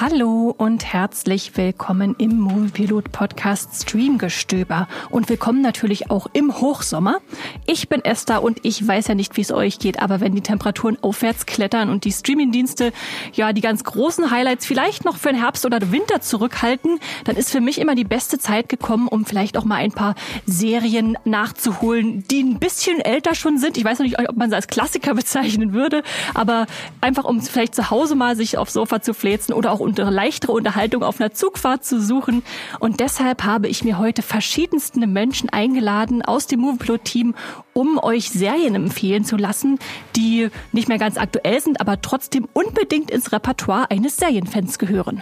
Hallo und herzlich willkommen im Moviepilot-Podcast Streamgestöber und willkommen natürlich auch im Hochsommer. Ich bin Esther und ich weiß ja nicht, wie es euch geht, aber wenn die Temperaturen aufwärts klettern und die Streamingdienste ja die ganz großen Highlights vielleicht noch für den Herbst oder den Winter zurückhalten, dann ist für mich immer die beste Zeit gekommen, um vielleicht auch mal ein paar Serien nachzuholen, die ein bisschen älter schon sind. Ich weiß noch nicht, ob man sie als Klassiker bezeichnen würde, aber einfach um vielleicht zu Hause mal sich aufs Sofa zu fläzen oder auch unter leichtere Unterhaltung auf einer Zugfahrt zu suchen. Und deshalb habe ich mir heute verschiedenste Menschen eingeladen aus dem Moviepilot-Team, um euch Serien empfehlen zu lassen, die nicht mehr ganz aktuell sind, aber trotzdem unbedingt ins Repertoire eines Serienfans gehören.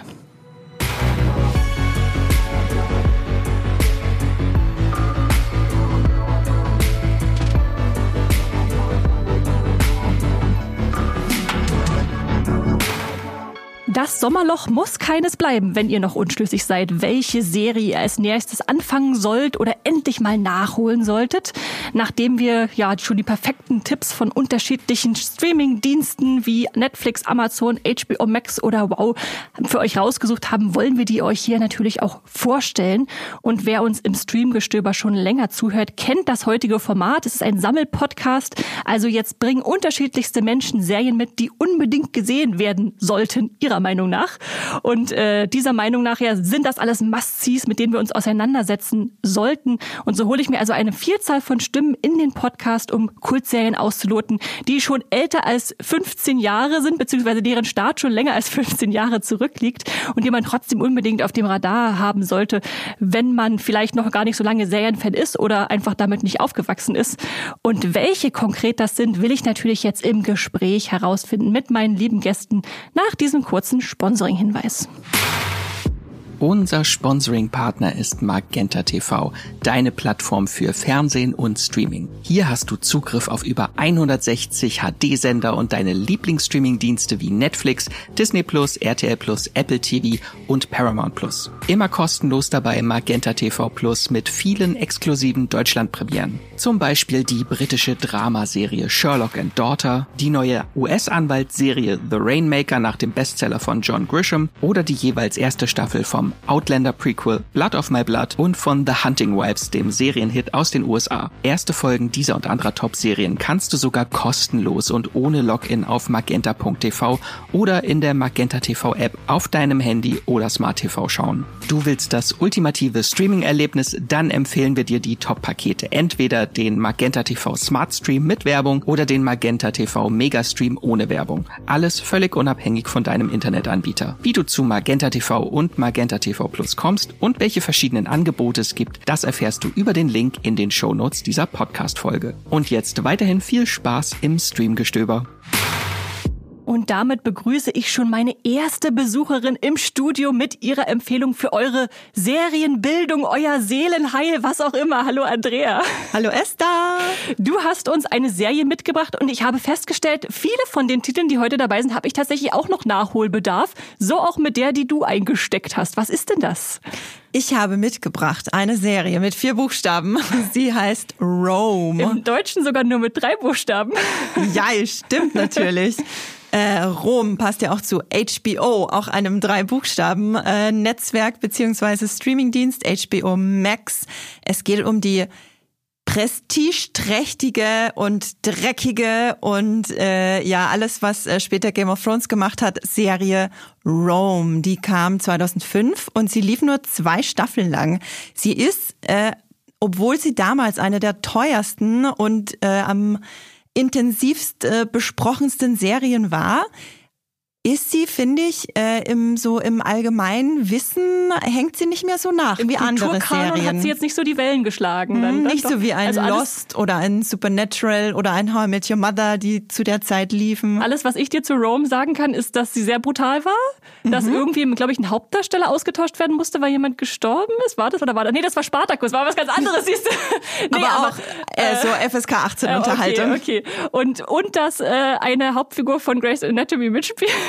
Das Sommerloch muss keines bleiben, wenn ihr noch unschlüssig seid, welche Serie ihr als nächstes anfangen sollt oder endlich mal nachholen solltet. Nachdem wir ja schon die perfekten Tipps von unterschiedlichen Streaming-Diensten wie Netflix, Amazon, HBO Max oder Wow für euch rausgesucht haben, wollen wir die euch hier natürlich auch vorstellen. Und wer uns im Streamgestöber schon länger zuhört, kennt das heutige Format. Es ist ein Sammelpodcast, also jetzt bringen unterschiedlichste Menschen Serien mit, die unbedingt gesehen werden sollten, ihrer Meinung nach. Und dieser Meinung nach ja, sind das alles Must-Sees, mit denen wir uns auseinandersetzen sollten. Und so hole ich mir also eine Vielzahl von Stimmen in den Podcast, um Kultserien auszuloten, die schon älter als 15 Jahre sind, beziehungsweise deren Start schon länger als 15 Jahre zurückliegt und die man trotzdem unbedingt auf dem Radar haben sollte, wenn man vielleicht noch gar nicht so lange Serienfan ist oder einfach damit nicht aufgewachsen ist. Und welche konkret das sind, will ich natürlich jetzt im Gespräch herausfinden mit meinen lieben Gästen nach diesem kurzen Sponsoring-Hinweis. Unser Sponsoring-Partner ist Magenta TV, deine Plattform für Fernsehen und Streaming. Hier hast du Zugriff auf über 160 HD-Sender und deine Lieblingsstreaming-Dienste wie Netflix, Disney+, RTL+, Apple TV und Paramount+. Immer kostenlos dabei Magenta TV Plus mit vielen exklusiven Deutschlandpremieren. Zum Beispiel die britische Dramaserie Sherlock and Daughter, die neue US-Anwaltsserie The Rainmaker nach dem Bestseller von John Grisham oder die jeweils erste Staffel vom Outlander-Prequel Blood of My Blood und von The Hunting Wives, dem Serienhit aus den USA. Erste Folgen dieser und anderer Top-Serien kannst du sogar kostenlos und ohne Login auf magenta.tv oder in der Magenta TV-App auf deinem Handy oder Smart TV schauen. Du willst das ultimative Streaming-Erlebnis? Dann empfehlen wir dir die Top-Pakete. Entweder den Magenta TV Smart Stream mit Werbung oder den Magenta TV Mega Stream ohne Werbung. Alles völlig unabhängig von deinem Internetanbieter. Wie du zu Magenta TV und Magenta TV Plus kommst und welche verschiedenen Angebote es gibt, das erfährst du über den Link in den Shownotes dieser Podcast-Folge. Und jetzt weiterhin viel Spaß im Streamgestöber. Und damit begrüße ich schon meine erste Besucherin im Studio mit ihrer Empfehlung für eure Serienbildung, euer Seelenheil, was auch immer. Hallo Andrea. Hallo Esther. Du hast uns eine Serie mitgebracht und ich habe festgestellt, viele von den Titeln, die heute dabei sind, habe ich tatsächlich auch noch Nachholbedarf. So auch mit der, die du eingesteckt hast. Was ist denn das? Ich habe mitgebracht eine Serie mit 4 Buchstaben. Sie heißt Rome. Im Deutschen sogar nur mit 3 Buchstaben. Ja, stimmt natürlich. Rome passt ja auch zu HBO, auch einem 3-Buchstaben-Netzwerk bzw. Streamingdienst HBO Max. Es geht um die prestigeträchtige und dreckige und alles, was später Game of Thrones gemacht hat, Serie Rome. Die kam 2005 und sie lief nur 2 Staffeln lang. Sie ist, obwohl sie damals eine der teuersten und am intensivst besprochensten Serien war, ist sie, finde ich, im allgemeinen Wissen hängt sie nicht mehr so nach wie andere Serien. Hat sie jetzt nicht so die Wellen geschlagen. Dann, nicht so wie ein also Lost oder ein Supernatural oder ein How I Met Your Mother, die zu der Zeit liefen. Alles, was ich dir zu Rome sagen kann, ist, dass sie sehr brutal war. Dass irgendwie, glaube ich, ein Hauptdarsteller ausgetauscht werden musste, weil jemand gestorben ist. War das oder war das? Nee, das war Spartacus, war was ganz anderes, siehst du. Nee, aber auch so FSK 18 Unterhaltung. Okay. Und dass eine Hauptfigur von Grey's Anatomy mitspielt.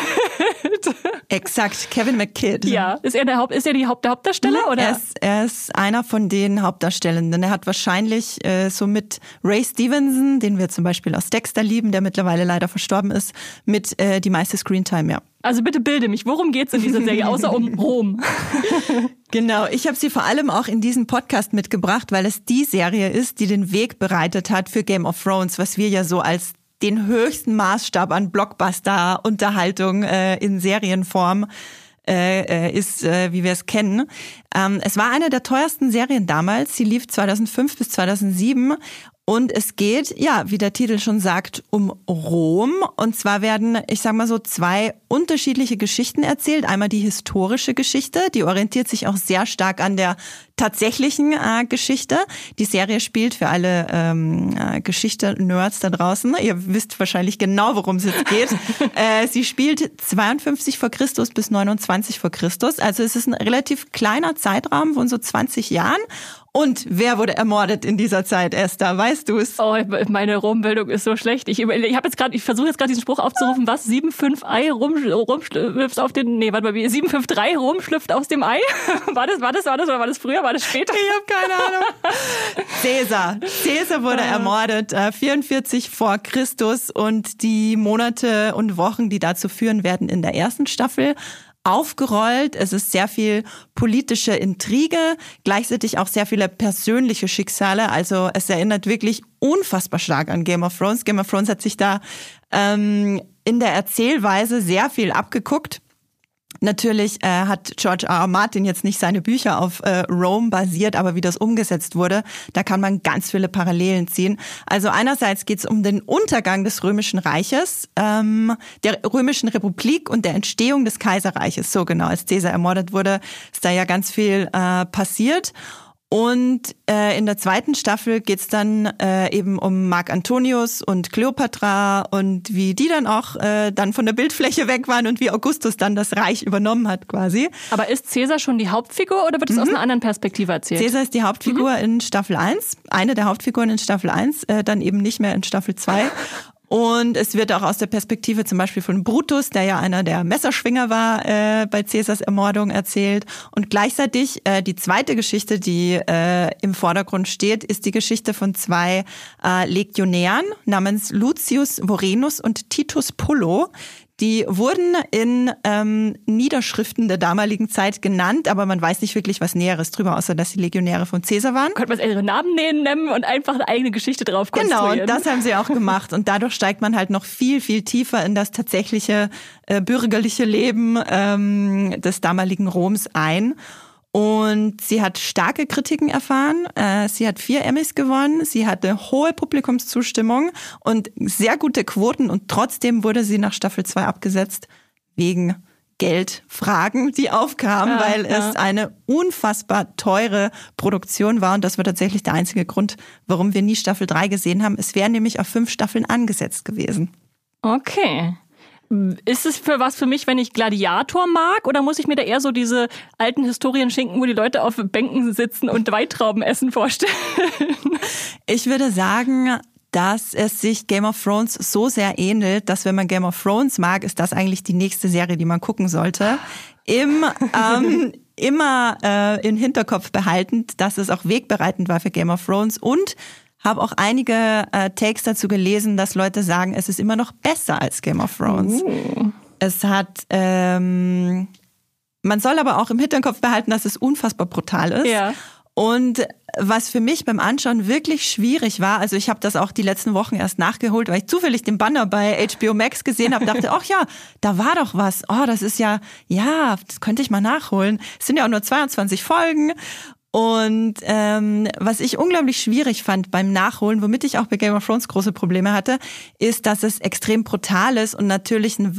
Exakt, Kevin McKidd. Ja, ist er der Hauptdarsteller? Oder? Er ist einer von den Hauptdarstellenden. Er hat wahrscheinlich so mit Ray Stevenson, den wir zum Beispiel aus Dexter lieben, der mittlerweile leider verstorben ist, mit die meiste Screentime, ja. Also bitte bilde mich, worum geht's in dieser Serie, außer um Rom? Genau, ich habe sie vor allem auch in diesen Podcast mitgebracht, weil es die Serie ist, die den Weg bereitet hat für Game of Thrones, was wir ja so als den höchsten Maßstab an Blockbuster-Unterhaltung in Serienform ist, wie wir es kennen. Es war eine der teuersten Serien damals. Sie lief 2005 bis 2007. Und es geht, ja, wie der Titel schon sagt, um Rom. Und zwar werden, ich sag mal so, zwei unterschiedliche Geschichten erzählt. Einmal die historische Geschichte, die orientiert sich auch sehr stark an der tatsächlichen Geschichte. Die Serie spielt für alle Geschichte-Nerds da draußen. Ihr wisst wahrscheinlich genau, worum es jetzt geht. Sie spielt 52 vor Christus bis 29 vor Christus. Also es ist ein relativ kleiner Zeitraum von so 20 Jahren. Und wer wurde ermordet in dieser Zeit, Esther? Weißt du es? Oh, meine Rombildung ist so schlecht. Ich versuche jetzt gerade diesen Spruch aufzurufen, was 753 rumschlüpft auf den, 753 rumschlüpft aus dem Ei? War das oder war das früher, war das später? Ich habe keine Ahnung. Caesar wurde ermordet, 44 vor Christus, und die Monate und Wochen, die dazu führen, werden in der ersten Staffel aufgerollt. Es ist sehr viel politische Intrige, gleichzeitig auch sehr viele persönliche Schicksale. Also es erinnert wirklich unfassbar stark an Game of Thrones. Game of Thrones hat sich da in der Erzählweise sehr viel abgeguckt. Natürlich hat George R. R. Martin jetzt nicht seine Bücher auf Rome basiert, aber wie das umgesetzt wurde, da kann man ganz viele Parallelen ziehen. Also einerseits geht es um den Untergang des Römischen Reiches, der Römischen Republik und der Entstehung des Kaiserreiches. So genau, als Caesar ermordet wurde, ist da ja ganz viel passiert. Und in der zweiten Staffel geht's dann eben um Mark Antonius und Kleopatra und wie die dann auch dann von der Bildfläche weg waren und wie Augustus dann das Reich übernommen hat quasi. Aber ist Caesar schon die Hauptfigur oder wird es aus einer anderen Perspektive erzählt? Caesar ist die Hauptfigur in Staffel 1, eine der Hauptfiguren in Staffel 1, dann eben nicht mehr in Staffel 2. Und es wird auch aus der Perspektive zum Beispiel von Brutus, der ja einer der Messerschwinger war, bei Caesars Ermordung erzählt. Und gleichzeitig die zweite Geschichte, die im Vordergrund steht, ist die Geschichte von zwei Legionären namens Lucius Vorenus und Titus Pullo. Die wurden in Niederschriften der damaligen Zeit genannt, aber man weiß nicht wirklich was Näheres drüber, außer dass sie Legionäre von Caesar waren. Könnte man ihre Namen nehmen und einfach eine eigene Geschichte drauf konstruieren. Genau, und das haben sie auch gemacht. Und dadurch steigt man halt noch viel, viel tiefer in das tatsächliche bürgerliche Leben des damaligen Roms ein. Und sie hat starke Kritiken erfahren. Sie hat 4 Emmys gewonnen. Sie hatte hohe Publikumszustimmung und sehr gute Quoten. Und trotzdem wurde sie nach Staffel 2 abgesetzt wegen Geldfragen, die aufkamen, weil es eine unfassbar teure Produktion war. Und das war tatsächlich der einzige Grund, warum wir nie Staffel 3 gesehen haben. Es wäre nämlich auf 5 Staffeln angesetzt gewesen. Okay. Ist es für mich, wenn ich Gladiator mag, oder muss ich mir da eher so diese alten Historienschinken, wo die Leute auf Bänken sitzen und Weintrauben essen, vorstellen? Ich würde sagen, dass es sich Game of Thrones so sehr ähnelt, dass wenn man Game of Thrones mag, ist das eigentlich die nächste Serie, die man gucken sollte. Immer in Hinterkopf behaltend, dass es auch wegbereitend war für Game of Thrones, und habe auch einige Takes dazu gelesen, dass Leute sagen, es ist immer noch besser als Game of Thrones. Es hat, man soll aber auch im Hinterkopf behalten, dass es unfassbar brutal ist. Ja. Und was für mich beim Anschauen wirklich schwierig war, also ich habe das auch die letzten Wochen erst nachgeholt, weil ich zufällig den Banner bei HBO Max gesehen habe, dachte, ach ja, da war doch was. Oh, das ist ja, das könnte ich mal nachholen. Es sind ja auch nur 22 Folgen. Und was ich unglaublich schwierig fand beim Nachholen, womit ich auch bei Game of Thrones große Probleme hatte, ist, dass es extrem brutal ist und natürlich eine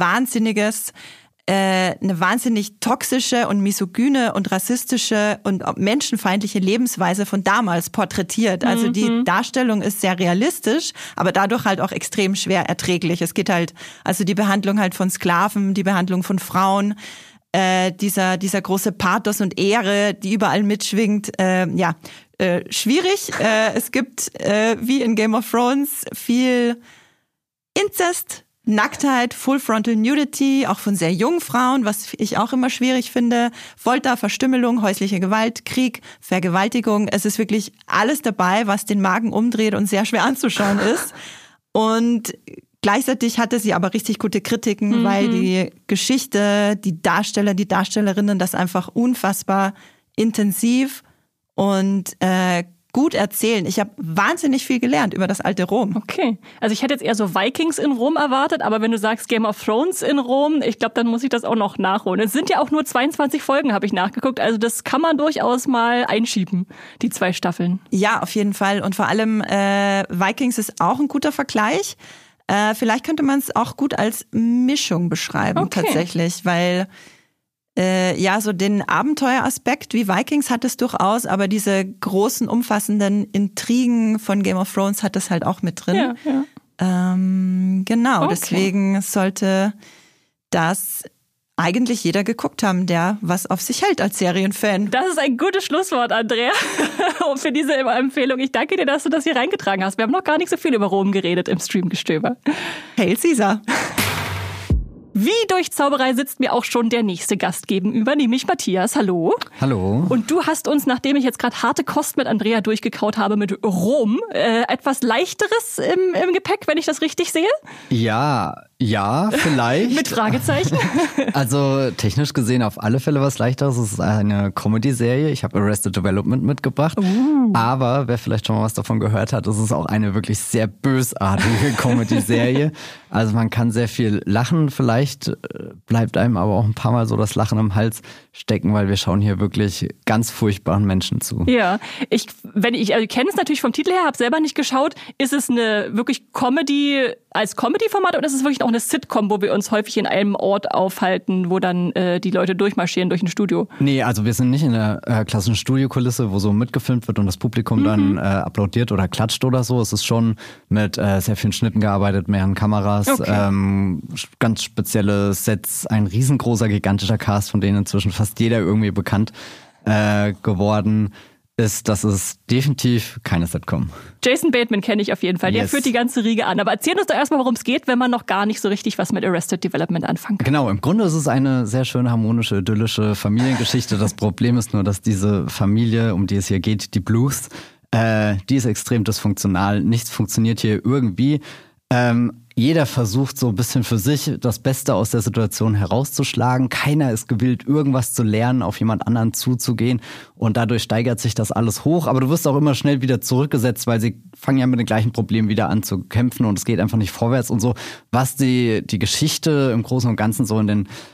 wahnsinnig toxische und misogyne und rassistische und menschenfeindliche Lebensweise von damals porträtiert. Also die Darstellung ist sehr realistisch, aber dadurch halt auch extrem schwer erträglich. Es geht halt, also die Behandlung halt von Sklaven, die Behandlung von Frauen, dieser große Pathos und Ehre, die überall mitschwingt, schwierig. Es gibt, wie in Game of Thrones, viel Inzest, Nacktheit, Full Frontal Nudity, auch von sehr jungen Frauen, was ich auch immer schwierig finde. Folter, Verstümmelung, häusliche Gewalt, Krieg, Vergewaltigung. Es ist wirklich alles dabei, was den Magen umdreht und sehr schwer anzuschauen ist. Und gleichzeitig hatte sie aber richtig gute Kritiken, weil die Geschichte, die Darsteller, die Darstellerinnen das einfach unfassbar intensiv und gut erzählen. Ich habe wahnsinnig viel gelernt über das alte Rom. Okay. Also ich hätte jetzt eher so Vikings in Rom erwartet, aber wenn du sagst Game of Thrones in Rom, ich glaube, dann muss ich das auch noch nachholen. Es sind ja auch nur 22 Folgen, habe ich nachgeguckt. Also das kann man durchaus mal einschieben, die 2 Staffeln. Ja, auf jeden Fall. Und vor allem Vikings ist auch ein guter Vergleich. Vielleicht könnte man es auch gut als Mischung beschreiben, tatsächlich, weil so den Abenteueraspekt wie Vikings hat es durchaus, aber diese großen, umfassenden Intrigen von Game of Thrones hat es halt auch mit drin. Ja. Genau, deswegen sollte das eigentlich jeder geguckt haben, der was auf sich hält als Serienfan. Das ist ein gutes Schlusswort, Andrea, für diese Empfehlung. Ich danke dir, dass du das hier reingetragen hast. Wir haben noch gar nicht so viel über Rom geredet im Streamgestöber. Hail Caesar! Wie durch Zauberei sitzt mir auch schon der nächste Gast gegenüber, nämlich Matthias. Hallo. Hallo. Und du hast uns, nachdem ich jetzt gerade harte Kost mit Andrea durchgekaut habe, mit Rom, etwas Leichteres im Gepäck, wenn ich das richtig sehe? Ja, vielleicht. Mit Fragezeichen? Also technisch gesehen auf alle Fälle was Leichteres. Es ist eine Comedy-Serie. Ich habe Arrested Development mitgebracht. Aber wer vielleicht schon mal was davon gehört hat, es ist auch eine wirklich sehr bösartige Comedy-Serie. Also man kann sehr viel lachen. Vielleicht bleibt einem aber auch ein paar Mal so das Lachen im Hals stecken, weil wir schauen hier wirklich ganz furchtbaren Menschen zu. Ja, ich kenne es natürlich vom Titel her, habe selber nicht geschaut. Ist es eine wirklich Comedy als Comedy-Format oder ist es wirklich auch eine Sitcom, wo wir uns häufig in einem Ort aufhalten, wo dann die Leute durchmarschieren durch ein Studio? Nee, also wir sind nicht in der klassischen Studiokulisse, wo so mitgefilmt wird und das Publikum dann applaudiert oder klatscht oder so. Es ist schon mit sehr vielen Schnitten gearbeitet, mehreren Kameras, ganz spezielle Sets, ein riesengroßer, gigantischer Cast, von denen inzwischen fast jeder irgendwie bekannt geworden ist. Das ist definitiv keine Sitcom. Jason Bateman kenne ich auf jeden Fall. Der führt die ganze Riege an. Aber erzähl uns doch erstmal, worum es geht, wenn man noch gar nicht so richtig was mit Arrested Development anfangen kann. Genau, im Grunde ist es eine sehr schöne, harmonische, idyllische Familiengeschichte. Das Problem ist nur, dass diese Familie, um die es hier geht, die Bluths, die ist extrem dysfunktional. Nichts funktioniert hier irgendwie. Jeder versucht so ein bisschen für sich das Beste aus der Situation herauszuschlagen. Keiner ist gewillt, irgendwas zu lernen, auf jemand anderen zuzugehen. Und dadurch steigert sich das alles hoch. Aber du wirst auch immer schnell wieder zurückgesetzt, weil sie fangen ja mit den gleichen Problemen wieder an zu kämpfen und es geht einfach nicht vorwärts und so. Was die Geschichte im Großen und Ganzen so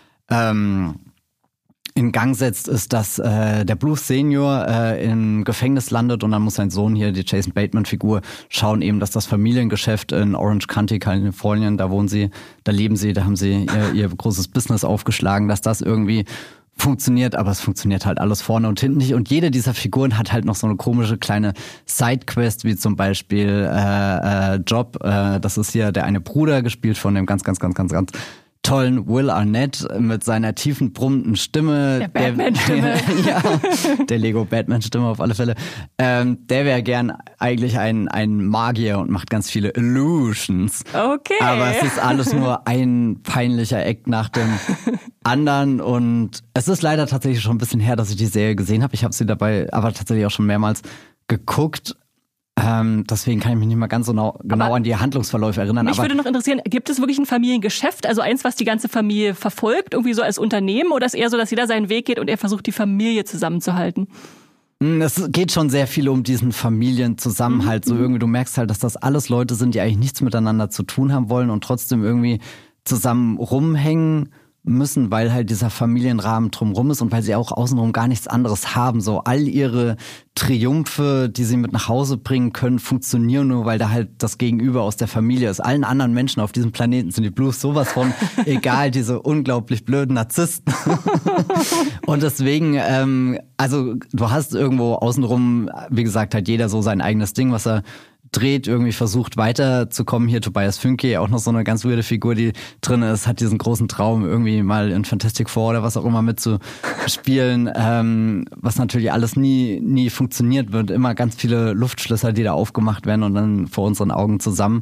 in Gang setzt, ist, dass der Bluth Senior im Gefängnis landet und dann muss sein Sohn hier, die Jason Bateman-Figur, schauen eben, dass das Familiengeschäft in Orange County, Kalifornien, da wohnen sie, da leben sie, da haben sie ihr großes Business aufgeschlagen, dass das irgendwie funktioniert, aber es funktioniert halt alles vorne und hinten nicht. Und jede dieser Figuren hat halt noch so eine komische kleine Sidequest, wie zum Beispiel Job. Das ist hier der eine Bruder, gespielt von dem ganz tollen Will Arnett mit seiner tiefen, brummenden Stimme. Der Batman-Stimme. Ja, der Lego-Batman-Stimme auf alle Fälle. Der wäre gern eigentlich ein Magier und macht ganz viele Illusions. Okay. Aber es ist alles nur ein peinlicher Act nach dem anderen. Und es ist leider tatsächlich schon ein bisschen her, dass ich die Serie gesehen habe. Ich habe sie dabei aber tatsächlich auch schon mehrmals geguckt. Deswegen kann ich mich nicht mal ganz so genau an die Handlungsverläufe erinnern. Mich würde noch interessieren, gibt es wirklich ein Familiengeschäft, also eins, was die ganze Familie verfolgt, irgendwie so als Unternehmen, oder ist eher so, dass jeder seinen Weg geht und er versucht, die Familie zusammenzuhalten? Es geht schon sehr viel um diesen Familienzusammenhalt. So irgendwie, du merkst halt, dass das alles Leute sind, die eigentlich nichts miteinander zu tun haben wollen und trotzdem irgendwie zusammen rumhängen müssen, weil halt dieser Familienrahmen drumrum ist und weil sie auch außenrum gar nichts anderes haben. So all ihre Triumphe, die sie mit nach Hause bringen können, funktionieren nur, weil da halt das Gegenüber aus der Familie ist. Allen anderen Menschen auf diesem Planeten sind die Blues sowas von egal, diese unglaublich blöden Narzissten. Und deswegen, also du hast irgendwo außenrum, wie gesagt, halt jeder so sein eigenes Ding, was er dreht, irgendwie versucht weiterzukommen. Hier Tobias Funke, auch noch so eine ganz weirde Figur, die drin ist, hat diesen großen Traum, irgendwie mal in Fantastic Four oder was auch immer mitzuspielen, was natürlich alles nie funktioniert wird. Immer ganz viele Luftschlösser, die da aufgemacht werden und dann vor unseren Augen zusammenbrechen.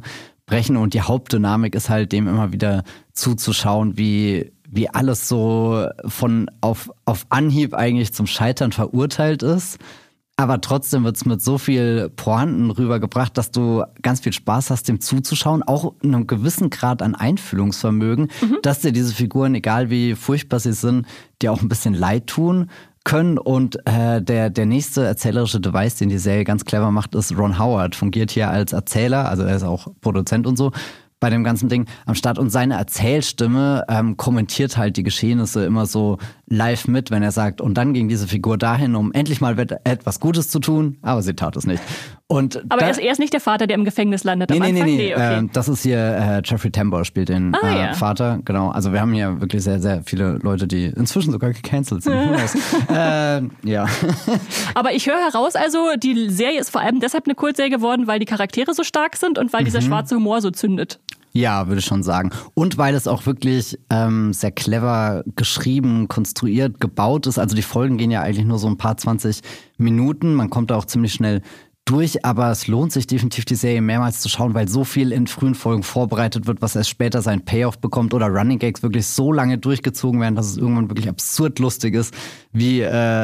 brechen und die Hauptdynamik ist halt dem immer wieder zuzuschauen, wie alles so auf Anhieb eigentlich zum Scheitern verurteilt ist. Aber trotzdem wird's mit so viel Pointen rübergebracht, dass du ganz viel Spaß hast, dem zuzuschauen. Auch in einem gewissen Grad an Einfühlungsvermögen, dass dir diese Figuren, egal wie furchtbar sie sind, dir auch ein bisschen leid tun können. Und der nächste erzählerische Device, den die Serie ganz clever macht, ist Ron Howard. Fungiert hier als Erzähler, also er ist auch Produzent und so, bei dem ganzen Ding am Start. Und seine Erzählstimme kommentiert halt die Geschehnisse immer so live mit, wenn er sagt, und dann ging diese Figur dahin, um endlich mal etwas Gutes zu tun, aber sie tat es nicht. Aber er ist nicht der Vater, der im Gefängnis landet am Anfang? Nee. Okay. Das ist hier Jeffrey Tambor spielt den Vater. Genau, also wir haben hier wirklich sehr, sehr viele Leute, die inzwischen sogar gecancelt sind. Ja. Aber ich höre heraus, also die Serie ist vor allem deshalb eine Kultserie geworden, weil die Charaktere so stark sind und weil dieser schwarze Humor so zündet. Ja, würde ich schon sagen. Und weil es auch wirklich sehr clever geschrieben, konstruiert, gebaut ist. Also die Folgen gehen ja eigentlich nur so ein paar 20 Minuten. Man kommt da auch ziemlich schnell durch, aber es lohnt sich definitiv, die Serie mehrmals zu schauen, weil so viel in frühen Folgen vorbereitet wird, was erst später seinen Payoff bekommt oder Running Gags wirklich so lange durchgezogen werden, dass es irgendwann wirklich absurd lustig ist, wie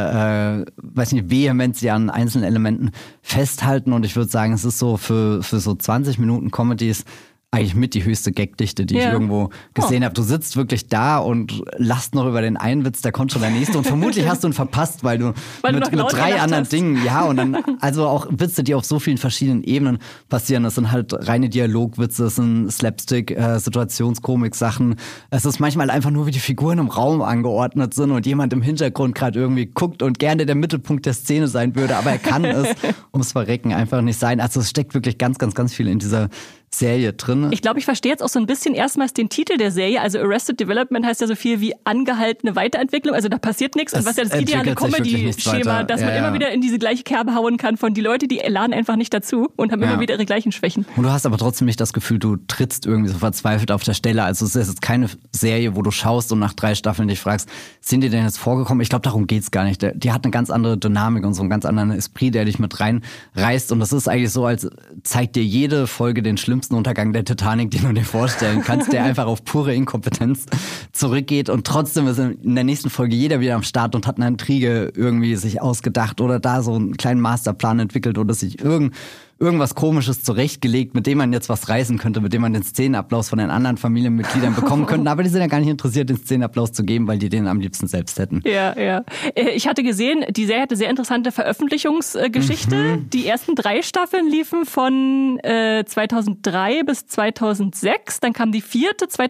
vehement sie an einzelnen Elementen festhalten. Und ich würde sagen, es ist so für so 20 Minuten Comedies eigentlich mit die höchste Gagdichte, die ich irgendwo gesehen habe. Du sitzt wirklich da und lachst noch über den einen Witz, da kommt schon der nächste. Und vermutlich hast du ihn verpasst, weil du mit 3 anderen Dingen, und dann also auch Witze, die auf so vielen verschiedenen Ebenen passieren. Das sind halt reine Dialogwitze, das sind Slapstick, Situationskomik-Sachen. Es ist manchmal einfach nur, wie die Figuren im Raum angeordnet sind und jemand im Hintergrund gerade irgendwie guckt und gerne der Mittelpunkt der Szene sein würde, aber er kann es ums Verrecken einfach nicht sein. Also es steckt wirklich ganz, ganz, ganz viel in dieser Serie drin. Ich glaube, ich verstehe jetzt auch so ein bisschen erstmals den Titel der Serie. Also Arrested Development heißt ja so viel wie angehaltene Weiterentwicklung. Also da passiert nichts. Und was ja das ideale Comedy-Schema, dass man immer wieder in diese gleiche Kerbe hauen kann von die Leute, die laden einfach nicht dazu und haben immer wieder ihre gleichen Schwächen. Und du hast aber trotzdem nicht das Gefühl, du trittst irgendwie so verzweifelt auf der Stelle. Also es ist jetzt keine Serie, wo du schaust und nach 3 Staffeln dich fragst, sind die denn jetzt vorgekommen? Ich glaube, darum geht's gar nicht. Die hat eine ganz andere Dynamik und so einen ganz anderen Esprit, der dich mit reinreißt. Und das ist eigentlich so, als zeigt dir jede Folge den schlimmsten Untergang der Titanic, den du dir vorstellen kannst, der einfach auf pure Inkompetenz zurückgeht und trotzdem ist in der nächsten Folge jeder wieder am Start und hat eine Intrige irgendwie sich ausgedacht oder da so einen kleinen Masterplan entwickelt oder sich irgendwas Komisches zurechtgelegt, mit dem man jetzt was reißen könnte, mit dem man den Szenenapplaus von den anderen Familienmitgliedern bekommen könnte. Aber die sind ja gar nicht interessiert, den Szenenapplaus zu geben, weil die den am liebsten selbst hätten. Ja. Ich hatte gesehen, die Serie hatte sehr interessante Veröffentlichungsgeschichte. Die ersten 3 Staffeln liefen von 2003 bis 2006. Dann kam die 4.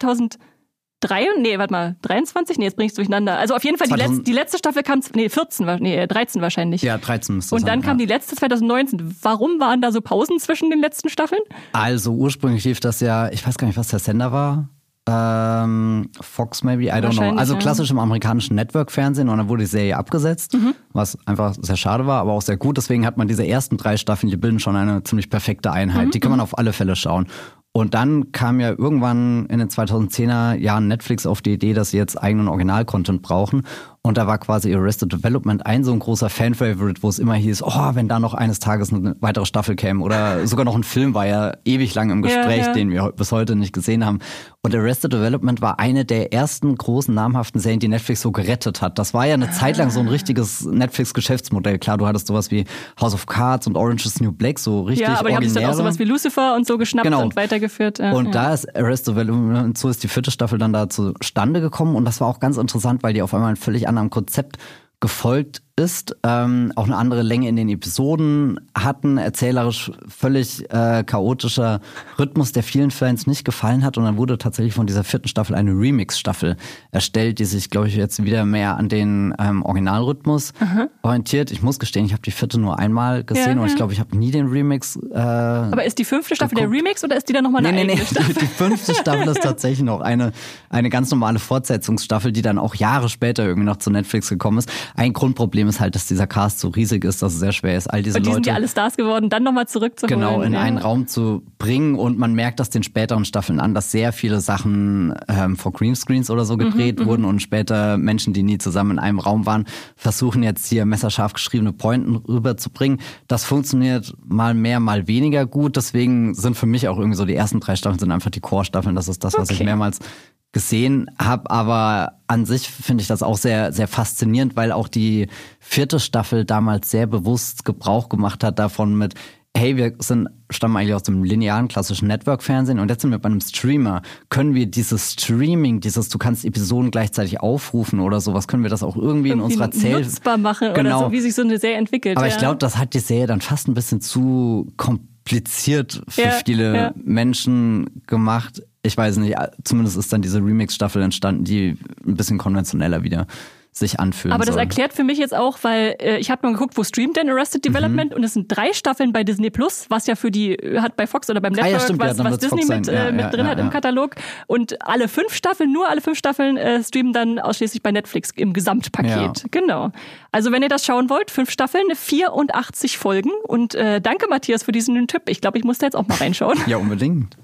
23? Nee, jetzt bring ich's durcheinander. Also auf jeden Fall, die letzte Staffel kam, 13 wahrscheinlich. Ja, 13 müsste Und dann kam die letzte 2019. Warum waren da so Pausen zwischen den letzten Staffeln? Also ursprünglich lief das ja, ich weiß gar nicht, was der Sender war. Fox maybe, I don't know. Also klassisch im amerikanischen Network-Fernsehen und dann wurde die Serie abgesetzt, was einfach sehr schade war, aber auch sehr gut. Deswegen hat man diese ersten 3 Staffeln, die bilden schon eine ziemlich perfekte Einheit. Die kann man auf alle Fälle schauen. Und dann kam ja irgendwann in den 2010er Jahren Netflix auf die Idee, dass sie jetzt eigenen Original-Content brauchen. Und da war quasi Arrested Development ein so ein großer Fan-Favorite, wo es immer hieß, wenn da noch eines Tages eine weitere Staffel käme. Oder sogar noch ein Film war ja ewig lang im Gespräch, den wir bis heute nicht gesehen haben. Und Arrested Development war eine der ersten großen namhaften Serien, die Netflix so gerettet hat. Das war ja eine Zeit lang so ein richtiges Netflix-Geschäftsmodell. Klar, du hattest sowas wie House of Cards und Orange is the New Black, so richtig aber die haben sich dann auch sowas wie Lucifer und so geschnappt und weitergeführt. Da ist Arrested Development, so ist die 4. Staffel dann da zustande gekommen. Und das war auch ganz interessant, weil die auf einmal ein völlig anderem Konzept gefolgt ist, auch eine andere Länge in den Episoden hatten, erzählerisch völlig chaotischer Rhythmus, der vielen Fans nicht gefallen hat. Und dann wurde tatsächlich von dieser 4. Staffel eine Remix-Staffel erstellt, die sich, glaube ich, jetzt wieder mehr an den Originalrhythmus orientiert. Ich muss gestehen, ich habe die 4. nur einmal gesehen und ich glaube, ich habe nie den Remix Aber ist die 5. Staffel der Remix oder ist die dann nochmal eine eigene Staffel? Die 5. Staffel ist tatsächlich noch eine ganz normale Fortsetzungsstaffel, die dann auch Jahre später irgendwie noch zu Netflix gekommen ist. Ein Grundproblem Problem ist halt, dass dieser Cast so riesig ist, dass es sehr schwer ist, all diese Leute... Und die sind ja alle Stars geworden, dann nochmal zurückzuholen. Genau, in einen Raum zu bringen. Und man merkt das den späteren Staffeln an, dass sehr viele Sachen vor Greenscreens oder so gedreht wurden und später Menschen, die nie zusammen in einem Raum waren, versuchen jetzt hier messerscharf geschriebene Pointen rüberzubringen. Das funktioniert mal mehr, mal weniger gut. Deswegen sind für mich auch irgendwie so die ersten 3 Staffeln sind einfach die Core-Staffeln. Das ist das, was ich mehrmals gesehen habe, aber an sich finde ich das auch sehr, sehr faszinierend, weil auch die 4. Staffel damals sehr bewusst Gebrauch gemacht hat davon mit, hey, wir stammen eigentlich aus dem linearen, klassischen Network-Fernsehen und jetzt sind wir bei einem Streamer. Können wir dieses Streaming, du kannst Episoden gleichzeitig aufrufen oder sowas, können wir das auch irgendwie in unserer nutzbar machen oder so, wie sich so eine Serie entwickelt. Aber ich glaube, das hat die Serie dann fast ein bisschen zu kompliziert für viele Menschen gemacht. Ich weiß nicht, zumindest ist dann diese Remix-Staffel entstanden, die ein bisschen konventioneller wieder sich anfühlen Aber das soll. erklärt für mich jetzt auch, weil ich habe mal geguckt, wo streamt denn Arrested Development und es sind 3 Staffeln bei Disney Plus, was ja für die hat bei Fox oder beim Network, stimmt, was Disney mit drin hat im Katalog. Und alle 5 Staffeln streamen dann ausschließlich bei Netflix im Gesamtpaket. Ja. Genau. Also wenn ihr das schauen wollt, 5 Staffeln, 84 Folgen und danke Matthias für diesen Tipp. Ich glaube, ich muss da jetzt auch mal reinschauen. Ja, unbedingt.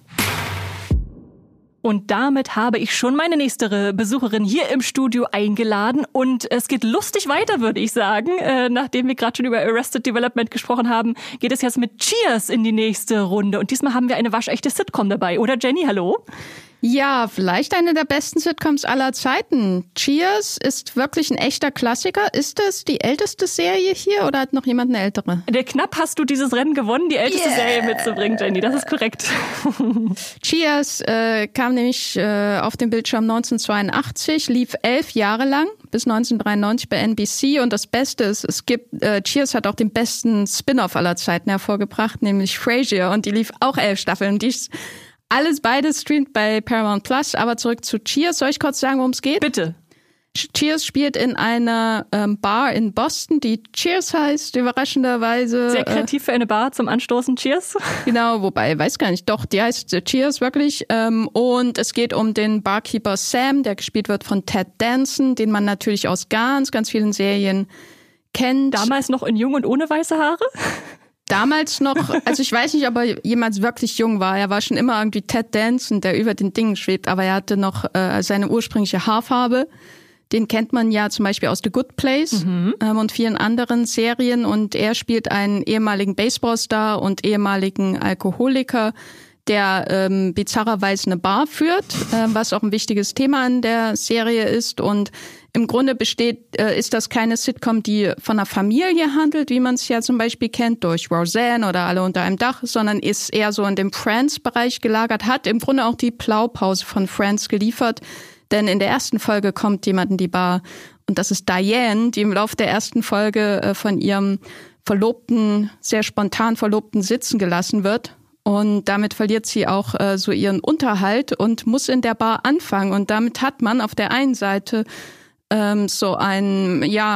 Und damit habe ich schon meine nächste Besucherin hier im Studio eingeladen. Und es geht lustig weiter, würde ich sagen. Nachdem wir gerade schon über Arrested Development gesprochen haben, geht es jetzt mit Cheers in die nächste Runde. Und diesmal haben wir eine waschechte Sitcom dabei. Oder Jenny, hallo? Ja, vielleicht eine der besten Sitcoms aller Zeiten. Cheers ist wirklich ein echter Klassiker. Ist es die älteste Serie hier oder hat noch jemand eine ältere? Knapp hast du dieses Rennen gewonnen, die älteste Serie mitzubringen, Jenny. Das ist korrekt. Cheers kam nämlich auf den Bildschirm 1982, lief 11 Jahre lang bis 1993 bei NBC. Und das Beste ist, Cheers hat auch den besten Spin-off aller Zeiten hervorgebracht, nämlich Frasier. Und die lief auch 11 Staffeln. Die ist beides streamt bei Paramount Plus, aber zurück zu Cheers. Soll ich kurz sagen, worum es geht? Bitte. Cheers spielt in einer Bar in Boston, die Cheers heißt, überraschenderweise. Sehr kreativ für eine Bar zum Anstoßen, Cheers. Genau, wobei, weiß gar nicht, doch, die heißt Cheers wirklich. Und es geht um den Barkeeper Sam, der gespielt wird von Ted Danson, den man natürlich aus ganz, ganz vielen Serien kennt. Damals noch in Jung und ohne weiße Haare? Damals noch, also ich weiß nicht, ob er jemals wirklich jung war. Er war schon immer irgendwie Ted Danson, der über den Dingen schwebt, aber er hatte noch seine ursprüngliche Haarfarbe. Den kennt man ja zum Beispiel aus The Good Place und vielen anderen Serien. Und er spielt einen ehemaligen Baseballstar und ehemaligen Alkoholiker, der bizarrerweise eine Bar führt, was auch ein wichtiges Thema in der Serie ist. Und im Grunde ist das keine Sitcom, die von einer Familie handelt, wie man es ja zum Beispiel kennt durch Roseanne oder Alle unter einem Dach, sondern ist eher so in dem Friends-Bereich gelagert, hat im Grunde auch die Blaupause von Friends geliefert. Denn in der ersten Folge kommt jemand in die Bar und das ist Diane, die im Laufe der ersten Folge von ihrem Verlobten, sehr spontan Verlobten sitzen gelassen wird. Und damit verliert sie auch so ihren Unterhalt und muss in der Bar anfangen. Und damit hat man auf der einen Seite so einen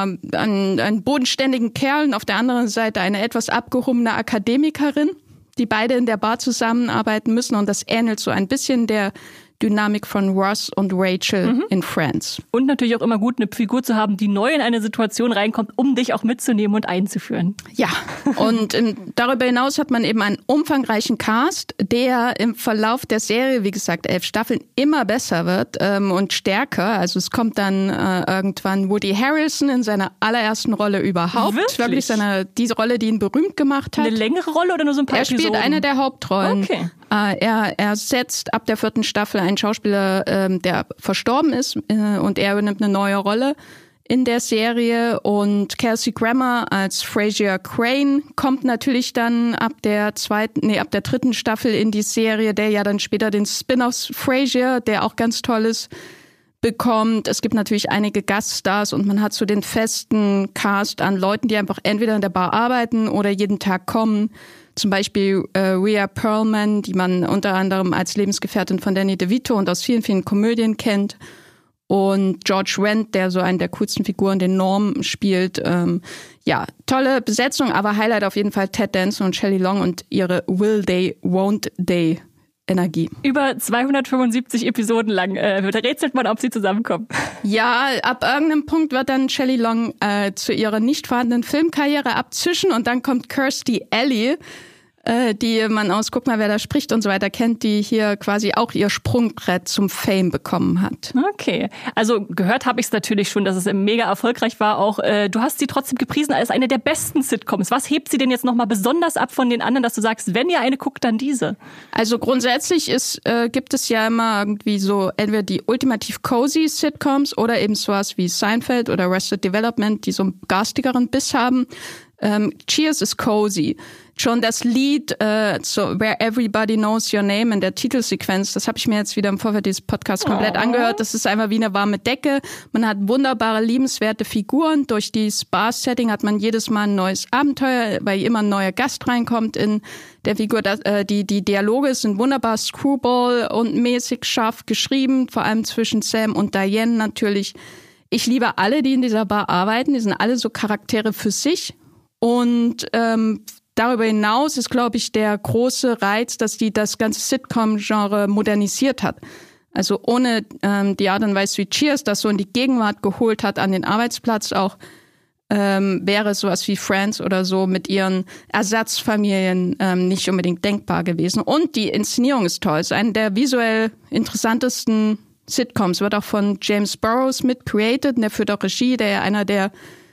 bodenständigen Kerl und auf der anderen Seite eine etwas abgehobene Akademikerin, die beide in der Bar zusammenarbeiten müssen. Und das ähnelt so ein bisschen der Dynamik von Ross und Rachel in Friends. Und natürlich auch immer gut, eine Figur zu haben, die neu in eine Situation reinkommt, um dich auch mitzunehmen und einzuführen. Ja, und darüber hinaus hat man eben einen umfangreichen Cast, der im Verlauf der Serie, wie gesagt, 11 Staffeln, immer besser wird und stärker. Also es kommt dann irgendwann Woody Harrelson in seiner allerersten Rolle überhaupt. Wirklich diese Rolle, die ihn berühmt gemacht hat. Eine längere Rolle oder nur so ein paar Episoden? Er spielt eine der Hauptrollen. Okay. Er setzt ab der 4. Staffel einen Schauspieler, der verstorben ist und er übernimmt eine neue Rolle in der Serie und Kelsey Grammer als Frasier Crane kommt natürlich dann ab der 3. Staffel in die Serie, der ja dann später den Spin-off Frasier, der auch ganz toll ist, bekommt. Es gibt natürlich einige Gaststars und man hat so den festen Cast an Leuten, die einfach entweder in der Bar arbeiten oder jeden Tag kommen. Zum Beispiel Rhea Perlman, die man unter anderem als Lebensgefährtin von Danny DeVito und aus vielen, vielen Komödien kennt. Und George Wendt, der so einen der coolsten Figuren, den Norm, spielt. Tolle Besetzung, aber Highlight auf jeden Fall Ted Danson und Shelley Long und ihre Will They, Won't They Energie. Über 275 Episoden lang rätselt man, ob sie zusammenkommen. Ja, ab irgendeinem Punkt wird dann Shelley Long zu ihrer nicht vorhandenen Filmkarriere abzischen und dann kommt Kirstie Alley, die man aus Guck mal, wer da spricht und so weiter kennt, die hier quasi auch ihr Sprungbrett zum Fame bekommen hat. Okay, also gehört habe ich es natürlich schon, dass es mega erfolgreich war. Auch du hast sie trotzdem gepriesen als eine der besten Sitcoms. Was hebt sie denn jetzt nochmal besonders ab von den anderen, dass du sagst, wenn ihr eine guckt, dann diese? Also grundsätzlich gibt es ja immer irgendwie so entweder die ultimativ cozy Sitcoms oder eben sowas wie Seinfeld oder Arrested Development, die so einen garstigeren Biss haben. Cheers ist cozy. Schon das Lied so Where Everybody Knows Your Name in der Titelsequenz, das habe ich mir jetzt wieder im Vorfeld dieses Podcasts komplett angehört. Das ist einfach wie eine warme Decke. Man hat wunderbare, liebenswerte Figuren. Durch die Spa-Setting hat man jedes Mal ein neues Abenteuer, weil immer ein neuer Gast reinkommt in der Figur. Die Dialoge sind wunderbar Screwball und mäßig scharf geschrieben, vor allem zwischen Sam und Diane natürlich. Ich liebe alle, die in dieser Bar arbeiten. Die sind alle so Charaktere für sich. Und darüber hinaus ist, glaube ich, der große Reiz, dass die das ganze Sitcom-Genre modernisiert hat. Also ohne die Art und Weise wie Cheers das so in die Gegenwart geholt hat, an den Arbeitsplatz auch, wäre sowas wie Friends oder so mit ihren Ersatzfamilien nicht unbedingt denkbar gewesen. Und die Inszenierung ist toll. Es ist eine der visuell interessantesten Sitcoms. Wird auch von James Burrows mit created. Und der führt auch Regie, der ja einer der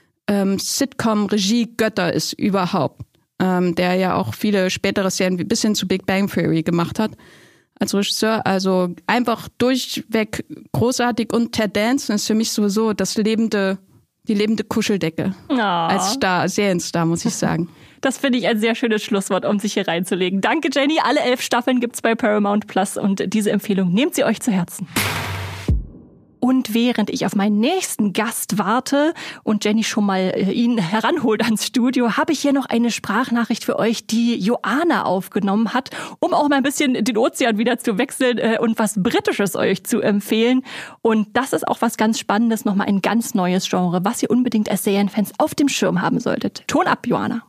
Sitcom-Regie-Götter ist überhaupt. Der ja auch viele spätere Serien bis hin zu Big Bang Theory gemacht hat als Regisseur. Also einfach durchweg großartig. Und Ted Danson ist für mich sowieso die lebende Kuscheldecke. Als Serienstar, muss ich sagen. Das finde ich ein sehr schönes Schlusswort, um sich hier reinzulegen. Danke, Jenny. Alle 11 Staffeln gibt's bei Paramount Plus und diese Empfehlung nehmt sie euch zu Herzen. Und während ich auf meinen nächsten Gast warte und Jenny schon mal ihn heranholt ans Studio, habe ich hier noch eine Sprachnachricht für euch, die Joanna aufgenommen hat, um auch mal ein bisschen den Ozean wieder zu wechseln und was Britisches euch zu empfehlen. Und das ist auch was ganz Spannendes, nochmal ein ganz neues Genre, was ihr unbedingt als Serienfans auf dem Schirm haben solltet. Ton ab, Joanna.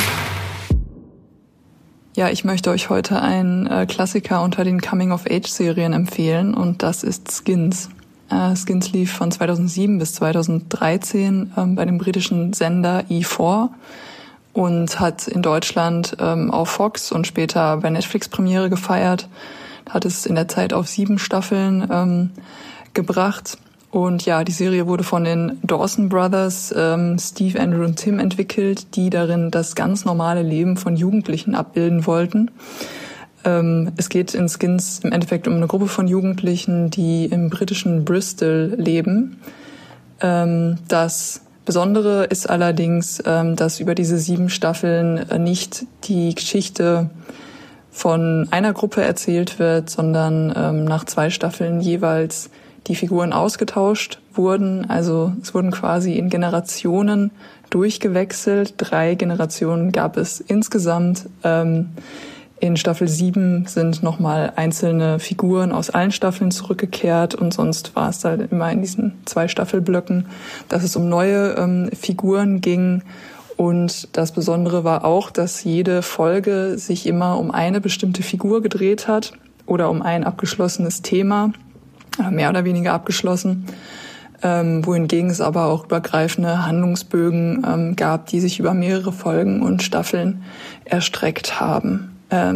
Ja, ich möchte euch heute einen Klassiker unter den Coming-of-Age-Serien empfehlen und das ist Skins. Skins lief von 2007 bis 2013 bei dem britischen Sender E4 und hat in Deutschland auf Fox und später bei Netflix Premiere gefeiert. Hat es in der Zeit auf 7 Staffeln gebracht. Und ja, die Serie wurde von den Dawson Brothers, Steve, Andrew und Tim entwickelt, die darin das ganz normale Leben von Jugendlichen abbilden wollten. Es geht in Skins im Endeffekt um eine Gruppe von Jugendlichen, die im britischen Bristol leben. Das Besondere ist allerdings, dass über diese 7 Staffeln nicht die Geschichte von einer Gruppe erzählt wird, sondern nach 2 Staffeln jeweils die Figuren ausgetauscht wurden. Also es wurden quasi in Generationen durchgewechselt. 3 Generationen gab es insgesamt. In Staffel 7 sind nochmal einzelne Figuren aus allen Staffeln zurückgekehrt und sonst war es halt immer in diesen 2 Staffelblöcken, dass es um neue Figuren ging. Und das Besondere war auch, dass jede Folge sich immer um eine bestimmte Figur gedreht hat oder um ein abgeschlossenes Thema, mehr oder weniger abgeschlossen. Wohingegen es aber auch übergreifende Handlungsbögen gab, die sich über mehrere Folgen und Staffeln erstreckt haben.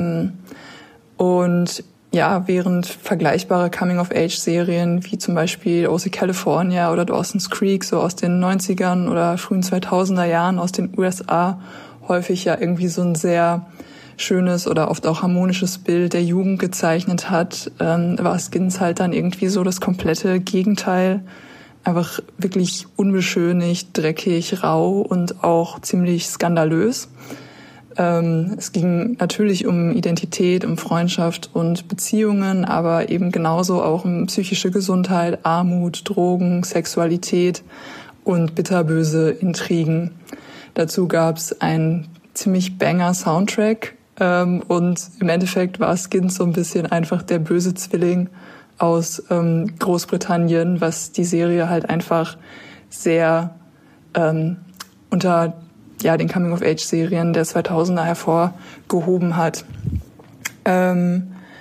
Und ja, während vergleichbare Coming-of-Age-Serien wie zum Beispiel OC California oder Dawson's Creek so aus den 90ern oder frühen 2000er Jahren aus den USA häufig ja irgendwie so ein sehr schönes oder oft auch harmonisches Bild der Jugend gezeichnet hat, war Skins halt dann irgendwie so das komplette Gegenteil. Einfach wirklich unbeschönigt, dreckig, rau und auch ziemlich skandalös. Es ging natürlich um Identität, um Freundschaft und Beziehungen, aber eben genauso auch um psychische Gesundheit, Armut, Drogen, Sexualität und bitterböse Intrigen. Dazu gab es einen ziemlich banger Soundtrack und im Endeffekt war Skins so ein bisschen einfach der böse Zwilling aus Großbritannien, was die Serie halt einfach sehr unter den Coming-of-Age-Serien der 2000er hervorgehoben hat.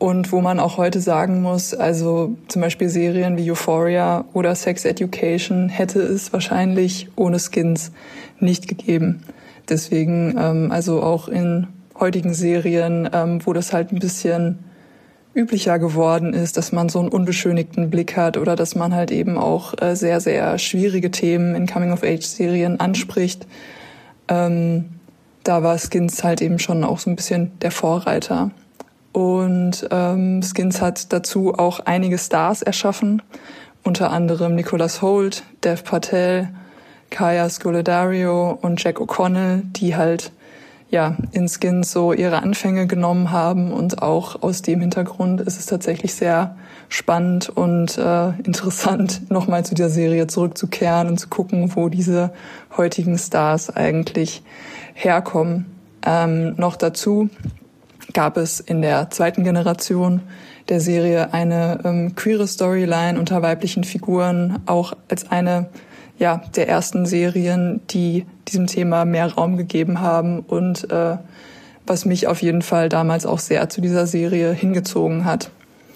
Und wo man auch heute sagen muss, also zum Beispiel Serien wie Euphoria oder Sex Education hätte es wahrscheinlich ohne Skins nicht gegeben. Deswegen, also auch in heutigen Serien, wo das halt ein bisschen üblicher geworden ist, dass man so einen unbeschönigten Blick hat oder dass man halt eben auch sehr, sehr schwierige Themen in Coming-of-Age-Serien anspricht, da war Skins halt eben schon auch so ein bisschen der Vorreiter. Und Skins hat dazu auch einige Stars erschaffen, unter anderem Nicholas Hoult, Dev Patel, Kaya Scodelario und Jack O'Connell, die halt ja in Skins so ihre Anfänge genommen haben. Und auch aus dem Hintergrund ist es tatsächlich sehr spannend und interessant, nochmal zu der Serie zurückzukehren und zu gucken, wo diese heutigen Stars eigentlich herkommen. Noch dazu gab es in der zweiten Generation der Serie eine queere Storyline unter weiblichen Figuren, auch als eine der ersten Serien, die diesem Thema mehr Raum gegeben haben und was mich auf jeden Fall damals auch sehr zu dieser Serie hingezogen hat.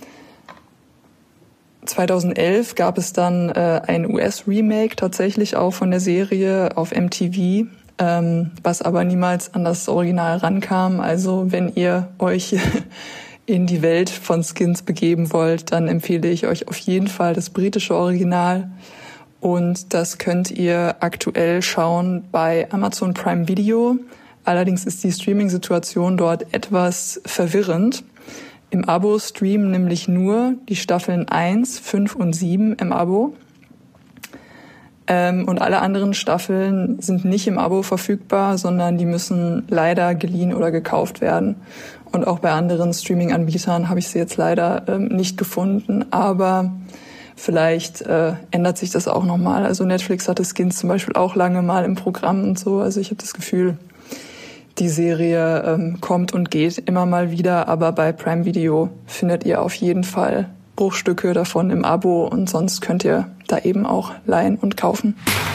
2011 gab es dann ein US-Remake tatsächlich auch von der Serie auf MTV, was aber niemals an das Original rankam. Also wenn ihr euch in die Welt von Skins begeben wollt, dann empfehle ich euch auf jeden Fall das britische Original. Und das könnt ihr aktuell schauen bei Amazon Prime Video. Allerdings ist die Streaming-Situation dort etwas verwirrend. Im Abo streamen nämlich nur die Staffeln 1, 5 und 7 im Abo. Und alle anderen Staffeln sind nicht im Abo verfügbar, sondern die müssen leider geliehen oder gekauft werden. Und auch bei anderen Streaming-Anbietern habe ich sie jetzt leider nicht gefunden. Aber vielleicht ändert sich das auch nochmal. Also Netflix hatte Skins zum Beispiel auch lange mal im Programm und so. Also ich habe das Gefühl, die Serie kommt und geht immer mal wieder. Aber bei Prime Video findet ihr auf jeden Fall Bruchstücke davon im Abo. Und sonst könnt ihr da eben auch leihen und kaufen.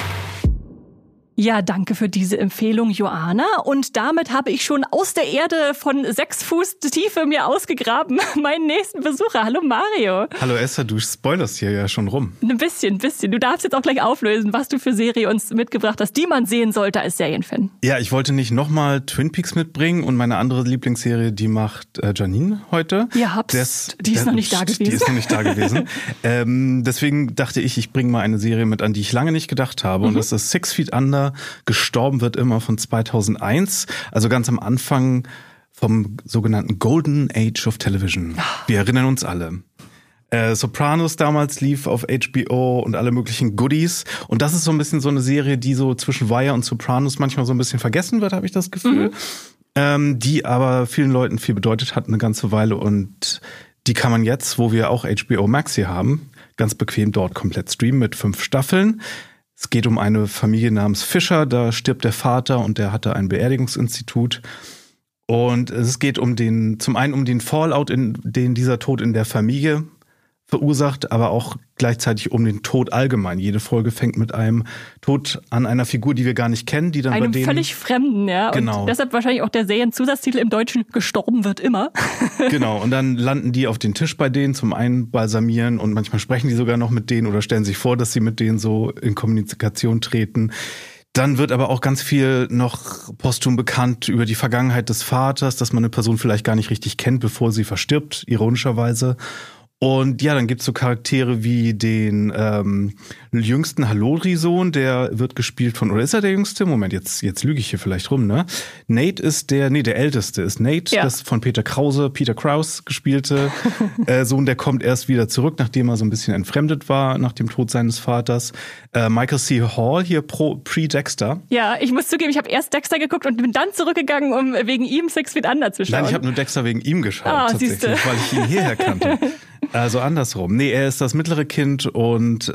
Ja, danke für diese Empfehlung, Joanna. Und damit habe ich schon aus der Erde von 6 Fuß Tiefe mir ausgegraben meinen nächsten Besucher. Hallo Mario. Hallo Esther, du spoilerst hier ja schon rum. Ein bisschen. Du darfst jetzt auch gleich auflösen, was du für Serie uns mitgebracht hast, die man sehen sollte als Serienfan. Ja, ich wollte nicht nochmal Twin Peaks mitbringen und meine andere Lieblingsserie, die macht Janine heute. Ja, die ist noch nicht da gewesen. Die ist noch nicht da gewesen. Deswegen dachte ich bringe mal eine Serie mit, an die ich lange nicht gedacht habe. Und das ist 6 Feet Under. Gestorben wird immer von 2001, also ganz am Anfang vom sogenannten Golden Age of Television. Wir erinnern uns alle. Sopranos damals lief auf HBO und alle möglichen Goodies. Und das ist so ein bisschen so eine Serie, die so zwischen Wire und Sopranos manchmal so ein bisschen vergessen wird, habe ich das Gefühl. Die aber vielen Leuten viel bedeutet hat eine ganze Weile. Und die kann man jetzt, wo wir auch HBO Max hier haben, ganz bequem dort komplett streamen mit 5 Staffeln. Es geht um eine Familie namens Fischer, da stirbt der Vater und der hatte ein Beerdigungsinstitut. Und es geht zum einen um den Fallout, den dieser Tod in der Familie verursacht, aber auch gleichzeitig um den Tod allgemein. Jede Folge fängt mit einem Tod an einer Figur, die wir gar nicht kennen, die dann einem bei denen völlig Fremden, ja. Genau. Und deshalb wahrscheinlich auch der Serienzusatztitel im Deutschen gestorben wird immer. Genau. Und dann landen die auf den Tisch bei denen zum Einbalsamieren und manchmal sprechen die sogar noch mit denen oder stellen sich vor, dass sie mit denen so in Kommunikation treten. Dann wird aber auch ganz viel noch posthum bekannt über die Vergangenheit des Vaters, dass man eine Person vielleicht gar nicht richtig kennt, bevor sie verstirbt, ironischerweise. Und ja, dann gibt's so Charaktere wie den jüngsten Halori-Sohn, der wird gespielt von, oder ist er der Jüngste? Moment, jetzt lüge ich hier vielleicht rum, ne? Nate ist der Älteste ist Nate, ja. Das von Peter Krause gespielte Sohn, der kommt erst wieder zurück, nachdem er so ein bisschen entfremdet war nach dem Tod seines Vaters. Michael C. Hall hier pre-Dexter. Ja, ich muss zugeben, ich habe erst Dexter geguckt und bin dann zurückgegangen, um wegen ihm 6 Feet Under zu schauen. Nein, ich habe nur Dexter wegen ihm geschaut, tatsächlich, siehste. weil ich ihn hierher kannte. Also andersrum. Nee, er ist das mittlere Kind und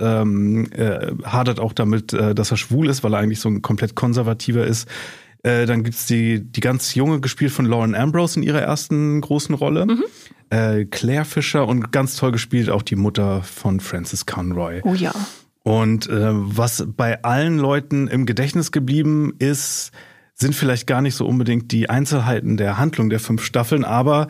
hadert auch damit, dass er schwul ist, weil er eigentlich so ein komplett konservativer ist. Dann gibt's die ganz junge, gespielt von Lauren Ambrose in ihrer ersten großen Rolle. Claire Fisher und ganz toll gespielt auch die Mutter von Frances Conroy. Oh ja. Und was bei allen Leuten im Gedächtnis geblieben ist, sind vielleicht gar nicht so unbedingt die Einzelheiten der Handlung der 5 Staffeln, aber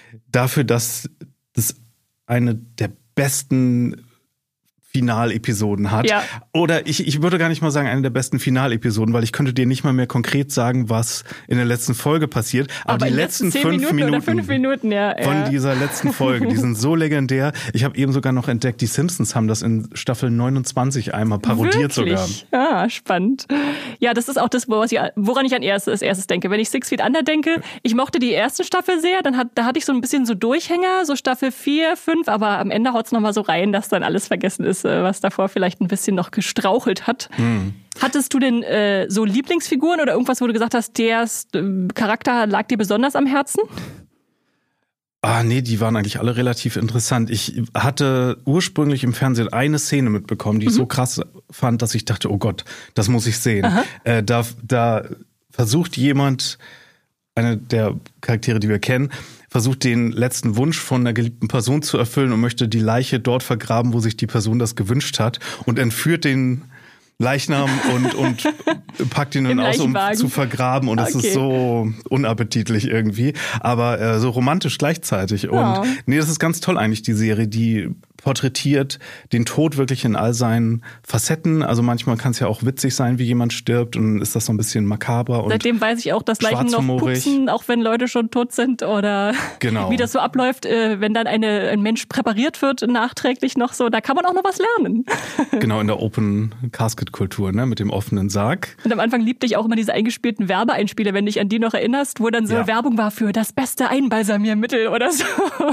dafür, dass das eine der besten Finalepisoden hat. Ja. Oder ich würde gar nicht mal sagen, eine der besten Finalepisoden, weil ich könnte dir nicht mal mehr konkret sagen, was in der letzten Folge passiert. Aber die letzten 5 Minuten von dieser letzten Folge, die sind so legendär. Ich habe eben sogar noch entdeckt, die Simpsons haben das in Staffel 29 einmal parodiert. Wirklich? Sogar. Ah, spannend. Ja, das ist auch das, woran ich als erstes denke. Wenn ich 6 Feet Under denke, ich mochte die erste Staffel sehr, da hatte ich so ein bisschen so Durchhänger, so Staffel 4, 5, aber am Ende haut's nochmal so rein, dass dann alles vergessen ist, was davor vielleicht ein bisschen noch gestrauchelt hat. Hattest du denn so Lieblingsfiguren oder irgendwas, wo du gesagt hast, der Charakter lag dir besonders am Herzen? Nee, die waren eigentlich alle relativ interessant. Ich hatte ursprünglich im Fernsehen eine Szene mitbekommen, die ich so krass fand, dass ich dachte, oh Gott, das muss ich sehen. Da versucht jemand, eine der Charaktere, die wir kennen, versucht den letzten Wunsch von einer geliebten Person zu erfüllen und möchte die Leiche dort vergraben, wo sich die Person das gewünscht hat und entführt den Leichnam und packt ihn dann aus, um zu vergraben. Und es ist so unappetitlich irgendwie, aber so romantisch gleichzeitig. Und das ist ganz toll eigentlich, die Serie, die porträtiert den Tod wirklich in all seinen Facetten. Also manchmal kann es ja auch witzig sein, wie jemand stirbt, und dann ist das so ein bisschen makaber und seitdem weiß ich auch, dass Leichen noch pupsen, auch wenn Leute schon tot sind, oder wie das so abläuft, wenn dann ein Mensch präpariert wird nachträglich noch so, da kann man auch noch was lernen. Genau, in der Open-Casket-Kultur, ne, mit dem offenen Sarg. Und am Anfang liebte ich auch immer diese eingespielten Werbeeinspieler, wenn du dich an die noch erinnerst, wo dann so Werbung war für das beste Einbalsamiermittel oder so.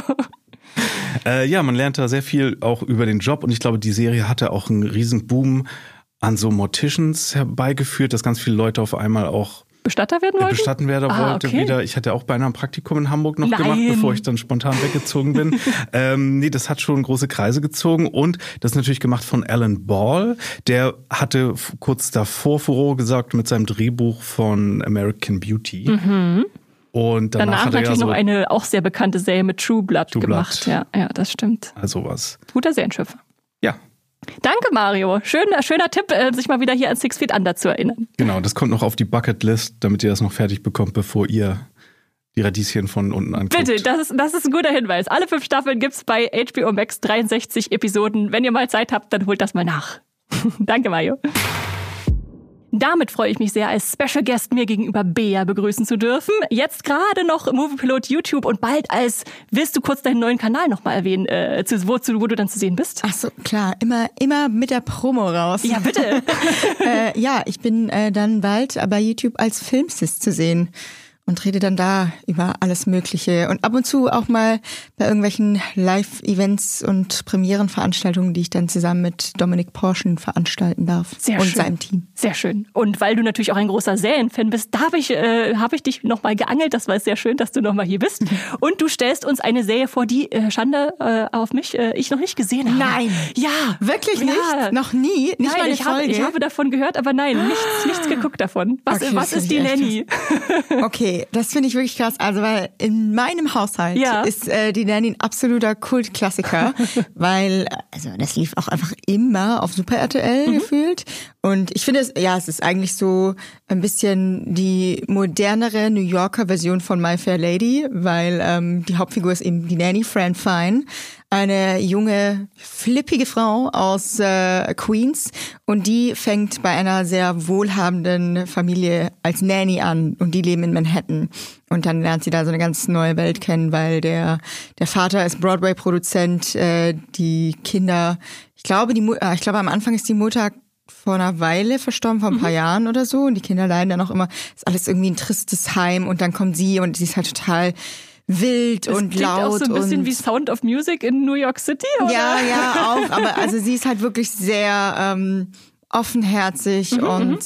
Man lernt da sehr viel auch über den Job, und ich glaube, die Serie hatte auch einen riesen Boom an so Morticians herbeigeführt, dass ganz viele Leute auf einmal auch Bestatter werden wollten? Bestatten werden wollte wieder. Ich hatte auch beinahe ein Praktikum in Hamburg noch gemacht, bevor ich dann spontan weggezogen bin. Das hat schon große Kreise gezogen, und das ist natürlich gemacht von Alan Ball. Der hatte kurz davor Furore gesorgt mit seinem Drehbuch von American Beauty. Und danach hat er natürlich noch eine auch sehr bekannte Serie mit True Blood gemacht. Ja, das stimmt. Also was. Guter Serienschöpfer. Ja. Danke, Mario. Schöner Tipp, sich mal wieder hier an 6 Feet Under zu erinnern. Genau, das kommt noch auf die Bucketlist, damit ihr das noch fertig bekommt, bevor ihr die Radieschen von unten anguckt. Bitte, das ist ein guter Hinweis. Alle 5 Staffeln gibt's bei HBO Max, 63 Episoden. Wenn ihr mal Zeit habt, dann holt das mal nach. Danke, Mario. Damit freue ich mich sehr, als Special Guest mir gegenüber Bea begrüßen zu dürfen. Jetzt gerade noch Moviepilot YouTube und bald als, willst du kurz deinen neuen Kanal nochmal erwähnen, wo du dann zu sehen bist? Ach so, klar, immer mit der Promo raus. Ja, bitte. Ich bin dann bald bei YouTube als Filmsis zu sehen und rede dann da über alles Mögliche und ab und zu auch mal bei irgendwelchen Live-Events und Premierenveranstaltungen, die ich dann zusammen mit Dominik Porschen veranstalten darf. Sehr und schön. Seinem Team. Sehr schön. Und weil du natürlich auch ein großer Serienfan bist, da habe ich dich nochmal geangelt. Das war sehr schön, dass du nochmal hier bist. Und du stellst uns eine Serie vor, die, Schande auf mich, ich noch nicht gesehen habe. Nein. Ja. Wirklich nicht? Noch nie? Nicht nein, mal eine Folge? Ich habe davon gehört, aber nein, nichts geguckt davon. Was ist die Nanny? Okay, das finde ich wirklich krass. Also, weil in meinem Haushalt ist die Nanny ein absoluter Kultklassiker, weil das lief auch einfach immer auf Super RTL gefühlt. Und ich finde es ist eigentlich so ein bisschen die modernere New Yorker Version von My Fair Lady, weil die Hauptfigur ist eben die Nanny, Fran Fine, eine junge, flippige Frau aus Queens, und die fängt bei einer sehr wohlhabenden Familie als Nanny an, und die leben in Manhattan. Und dann lernt sie da so eine ganz neue Welt kennen, weil der Vater ist Broadway-Produzent, die Kinder, ich glaube am Anfang ist die Mutter vor einer Weile verstorben, vor ein paar Jahren oder so, und die Kinder leiden dann auch immer, ist alles irgendwie ein tristes Heim, und dann kommt sie, und sie ist halt total wild und laut. Auch so ein bisschen wie Sound of Music in New York City, oder? Ja, auch, aber also sie ist halt wirklich sehr offenherzig und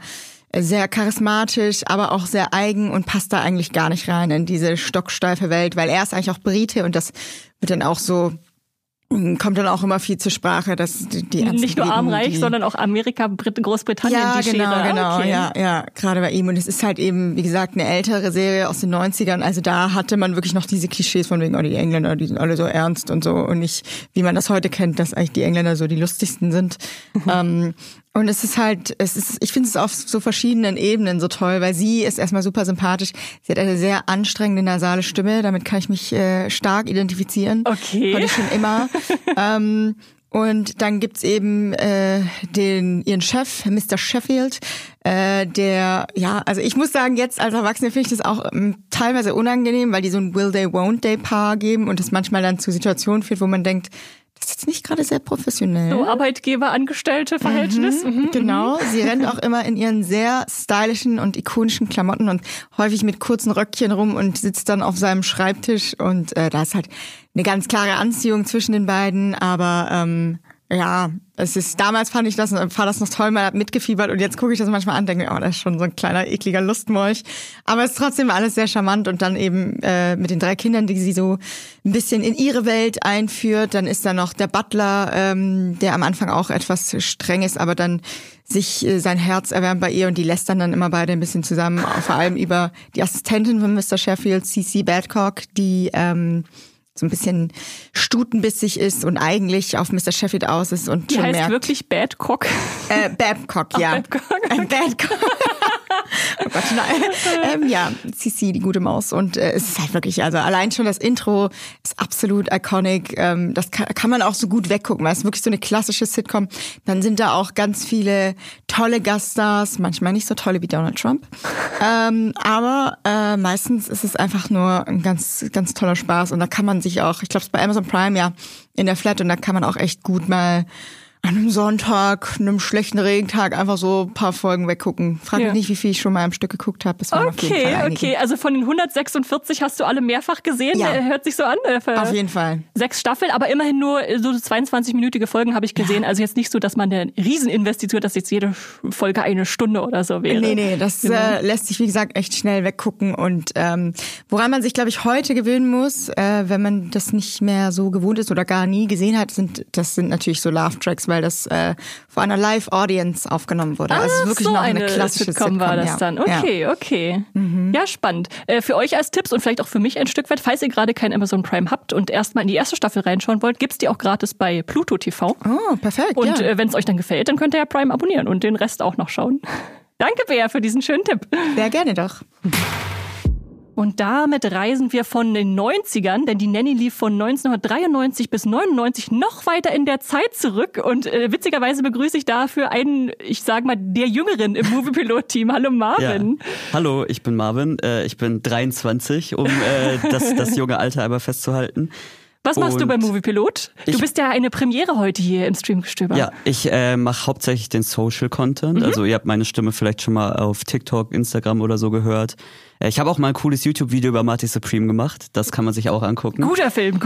sehr charismatisch, aber auch sehr eigen und passt da eigentlich gar nicht rein in diese stocksteife Welt, weil er ist eigentlich auch Brite, und das wird dann auch so, kommt dann auch immer viel zur Sprache, dass die nicht nur armreich, sondern auch Amerika, Großbritannien, die Schere. Genau, okay. ja, gerade bei ihm. Und es ist halt eben, wie gesagt, eine ältere Serie aus den 90ern. Also da hatte man wirklich noch diese Klischees von wegen, die Engländer, die sind alle so ernst und so, und nicht, wie man das heute kennt, dass eigentlich die Engländer so die lustigsten sind. Und es ist halt, ich finde es auf so verschiedenen Ebenen so toll, weil sie ist erstmal super sympathisch. Sie hat eine sehr anstrengende nasale Stimme, damit kann ich mich stark identifizieren. Okay. Konnte ich schon immer. Und dann gibt's eben ihren Chef, Mr. Sheffield, also ich muss sagen, jetzt als Erwachsene finde ich das auch teilweise unangenehm, weil die so ein Will-They-Won't-They-Paar geben und das manchmal dann zu Situationen führt, wo man denkt, das ist jetzt nicht gerade sehr professionell. So Arbeitgeber-Angestellte-Verhältnis. Genau, sie rennt auch immer in ihren sehr stylischen und ikonischen Klamotten und häufig mit kurzen Röckchen rum und sitzt dann auf seinem Schreibtisch und da ist halt eine ganz klare Anziehung zwischen den beiden, aber damals fand ich das noch toll, man hat mitgefiebert und jetzt gucke ich das manchmal an, denke mir, das ist schon so ein kleiner, ekliger Lustmolch. Aber es ist trotzdem alles sehr charmant und dann eben mit den 3 Kindern, die sie so ein bisschen in ihre Welt einführt. Dann ist da noch der Butler, der am Anfang auch etwas streng ist, aber dann sich sein Herz erwärmt bei ihr und die lästern dann immer beide ein bisschen zusammen, vor allem über die Assistentin von Mr. Sheffield, C.C. Badcock, die so ein bisschen stutenbissig ist und eigentlich auf Mr. Sheffield aus ist und schon merkt. Die heißt wirklich Badcock? Babcock, ja. Babcock. Oh Gott, nein. CC, die gute Maus. Und es ist halt wirklich, also allein schon das Intro ist absolut iconic. Das kann man auch so gut weggucken, weil es ist wirklich so eine klassische Sitcom. Dann sind da auch ganz viele tolle Gaststars, manchmal nicht so tolle wie Donald Trump. Aber meistens ist es einfach nur ein ganz, ganz toller Spaß. Und da kann man sich auch, ich glaube, es ist bei Amazon Prime in der Flat und da kann man auch echt gut mal an einem Sonntag, einem schlechten Regentag einfach so ein paar Folgen weggucken. Frag mich nicht, wie viel ich schon mal am Stück geguckt habe. Okay. Also von den 146 hast du alle mehrfach gesehen? Ja. Hört sich so an. Auf jeden Fall. 6 Staffeln, aber immerhin nur so 22-minütige Folgen habe ich gesehen. Ja. Also jetzt nicht so, dass man eine Rieseninvestition, dass jetzt jede Folge 1 Stunde oder so wäre. Nee, das lässt sich, wie gesagt, echt schnell weggucken. Und woran man sich, glaube ich, heute gewöhnen muss, wenn man das nicht mehr so gewohnt ist oder gar nie gesehen hat, sind natürlich so Love-Tracks, weil das vor einer Live-Audience aufgenommen wurde. Also wirklich so noch eine klassische Sitcom war das dann. Okay. Mhm. Ja, spannend. Für euch als Tipps und vielleicht auch für mich ein Stück weit, falls ihr gerade kein Amazon Prime habt und erstmal in die erste Staffel reinschauen wollt, gibt's die auch gratis bei Pluto TV. Oh, perfekt. Und wenn es euch dann gefällt, dann könnt ihr ja Prime abonnieren und den Rest auch noch schauen. Danke, Bea, für diesen schönen Tipp. Sehr gerne doch. Und damit reisen wir von den 90ern, denn die Nanny lief von 1993 bis 99 noch weiter in der Zeit zurück. Und witzigerweise begrüße ich dafür einen, ich sag mal, der Jüngeren im Moviepilot-Team. Hallo Marvin. Ja. Hallo, ich bin Marvin. Ich bin 23, um das junge Alter einmal festzuhalten. Was machst du beim Moviepilot? Du bist ja eine Premiere heute hier im Streamgestöber. Ja, ich mache hauptsächlich den Social Content. Also ihr habt meine Stimme vielleicht schon mal auf TikTok, Instagram oder so gehört. Ich habe auch mal ein cooles YouTube-Video über Marty Supreme gemacht. Das kann man sich auch angucken. Guter Film.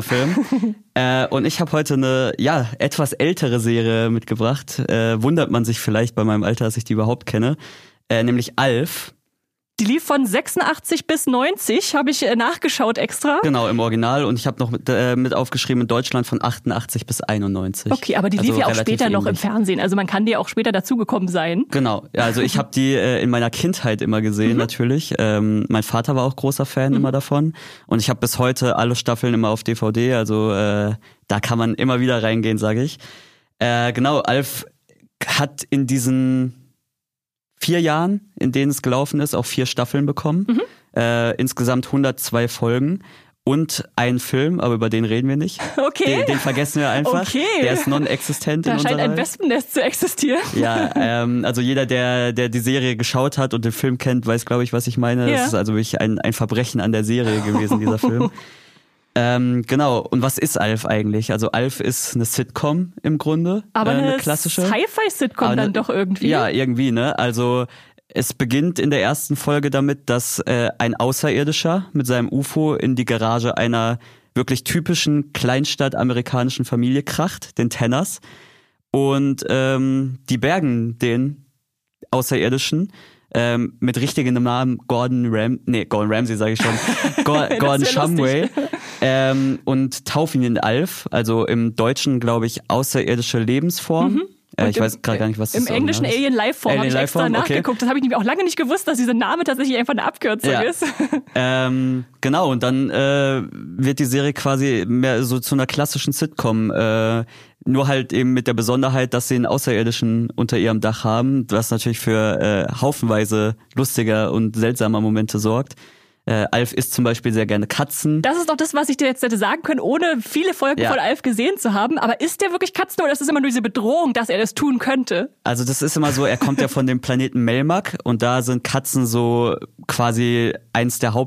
Und ich habe heute eine etwas ältere Serie mitgebracht. Wundert man sich vielleicht bei meinem Alter, dass ich die überhaupt kenne. Nämlich Alf. Die lief von 86 bis 90, habe ich nachgeschaut extra. Genau, im Original. Und ich habe noch mit aufgeschrieben in Deutschland von 88 bis 91. Okay, aber die lief ja auch später ähnlich. Noch im Fernsehen. Also man kann die auch später dazugekommen sein. Genau, also ich habe die in meiner Kindheit immer gesehen natürlich. Mein Vater war auch großer Fan immer davon. Und ich habe bis heute alle Staffeln immer auf DVD. Also da kann man immer wieder reingehen, sage ich. Genau, Alf hat in diesen 4 Jahren, in denen es gelaufen ist, auch 4 Staffeln bekommen. Insgesamt 102 Folgen und einen Film, aber über den reden wir nicht. Okay. Den vergessen wir einfach. Okay. Der ist non-existent in unserer Da scheint ein Wespennest zu existieren. Ja, also jeder, der die Serie geschaut hat und den Film kennt, weiß, glaube ich, was ich meine. Das ist also wirklich ein Verbrechen an der Serie gewesen, dieser Film. Genau, und was ist Alf eigentlich? Also Alf ist eine Sitcom im Grunde. Aber eine klassische Sci-Fi-Sitcom dann doch irgendwie. Ja, irgendwie, ne? Also es beginnt in der ersten Folge damit, dass ein Außerirdischer mit seinem UFO in die Garage einer wirklich typischen Kleinstadt-amerikanischen Familie kracht, den Tanners. Und die bergen den Außerirdischen mit richtigem Namen Gordon Ramsay sage ich schon, Gordon Shumway, und taufen ihn in Alf, also im Deutschen glaube ich außerirdische Lebensform, Ich weiß gerade gar nicht, was das ist. Im englischen Alien Lifeform habe ich extra nachgeguckt. Okay. Das habe ich nämlich auch lange nicht gewusst, dass dieser Name tatsächlich einfach eine Abkürzung ist. Genau, und dann wird die Serie quasi mehr so zu einer klassischen Sitcom. Nur halt eben mit der Besonderheit, dass sie einen Außerirdischen unter ihrem Dach haben, was natürlich für haufenweise lustiger und seltsamer Momente sorgt. Alf isst zum Beispiel sehr gerne Katzen. Das ist doch das, was ich dir jetzt hätte sagen können, ohne viele Folgen von Alf gesehen zu haben. Aber isst der wirklich Katzen oder ist es immer nur diese Bedrohung, dass er das tun könnte? Also das ist immer so, er kommt ja von dem Planeten Melmac und da sind Katzen so quasi eins der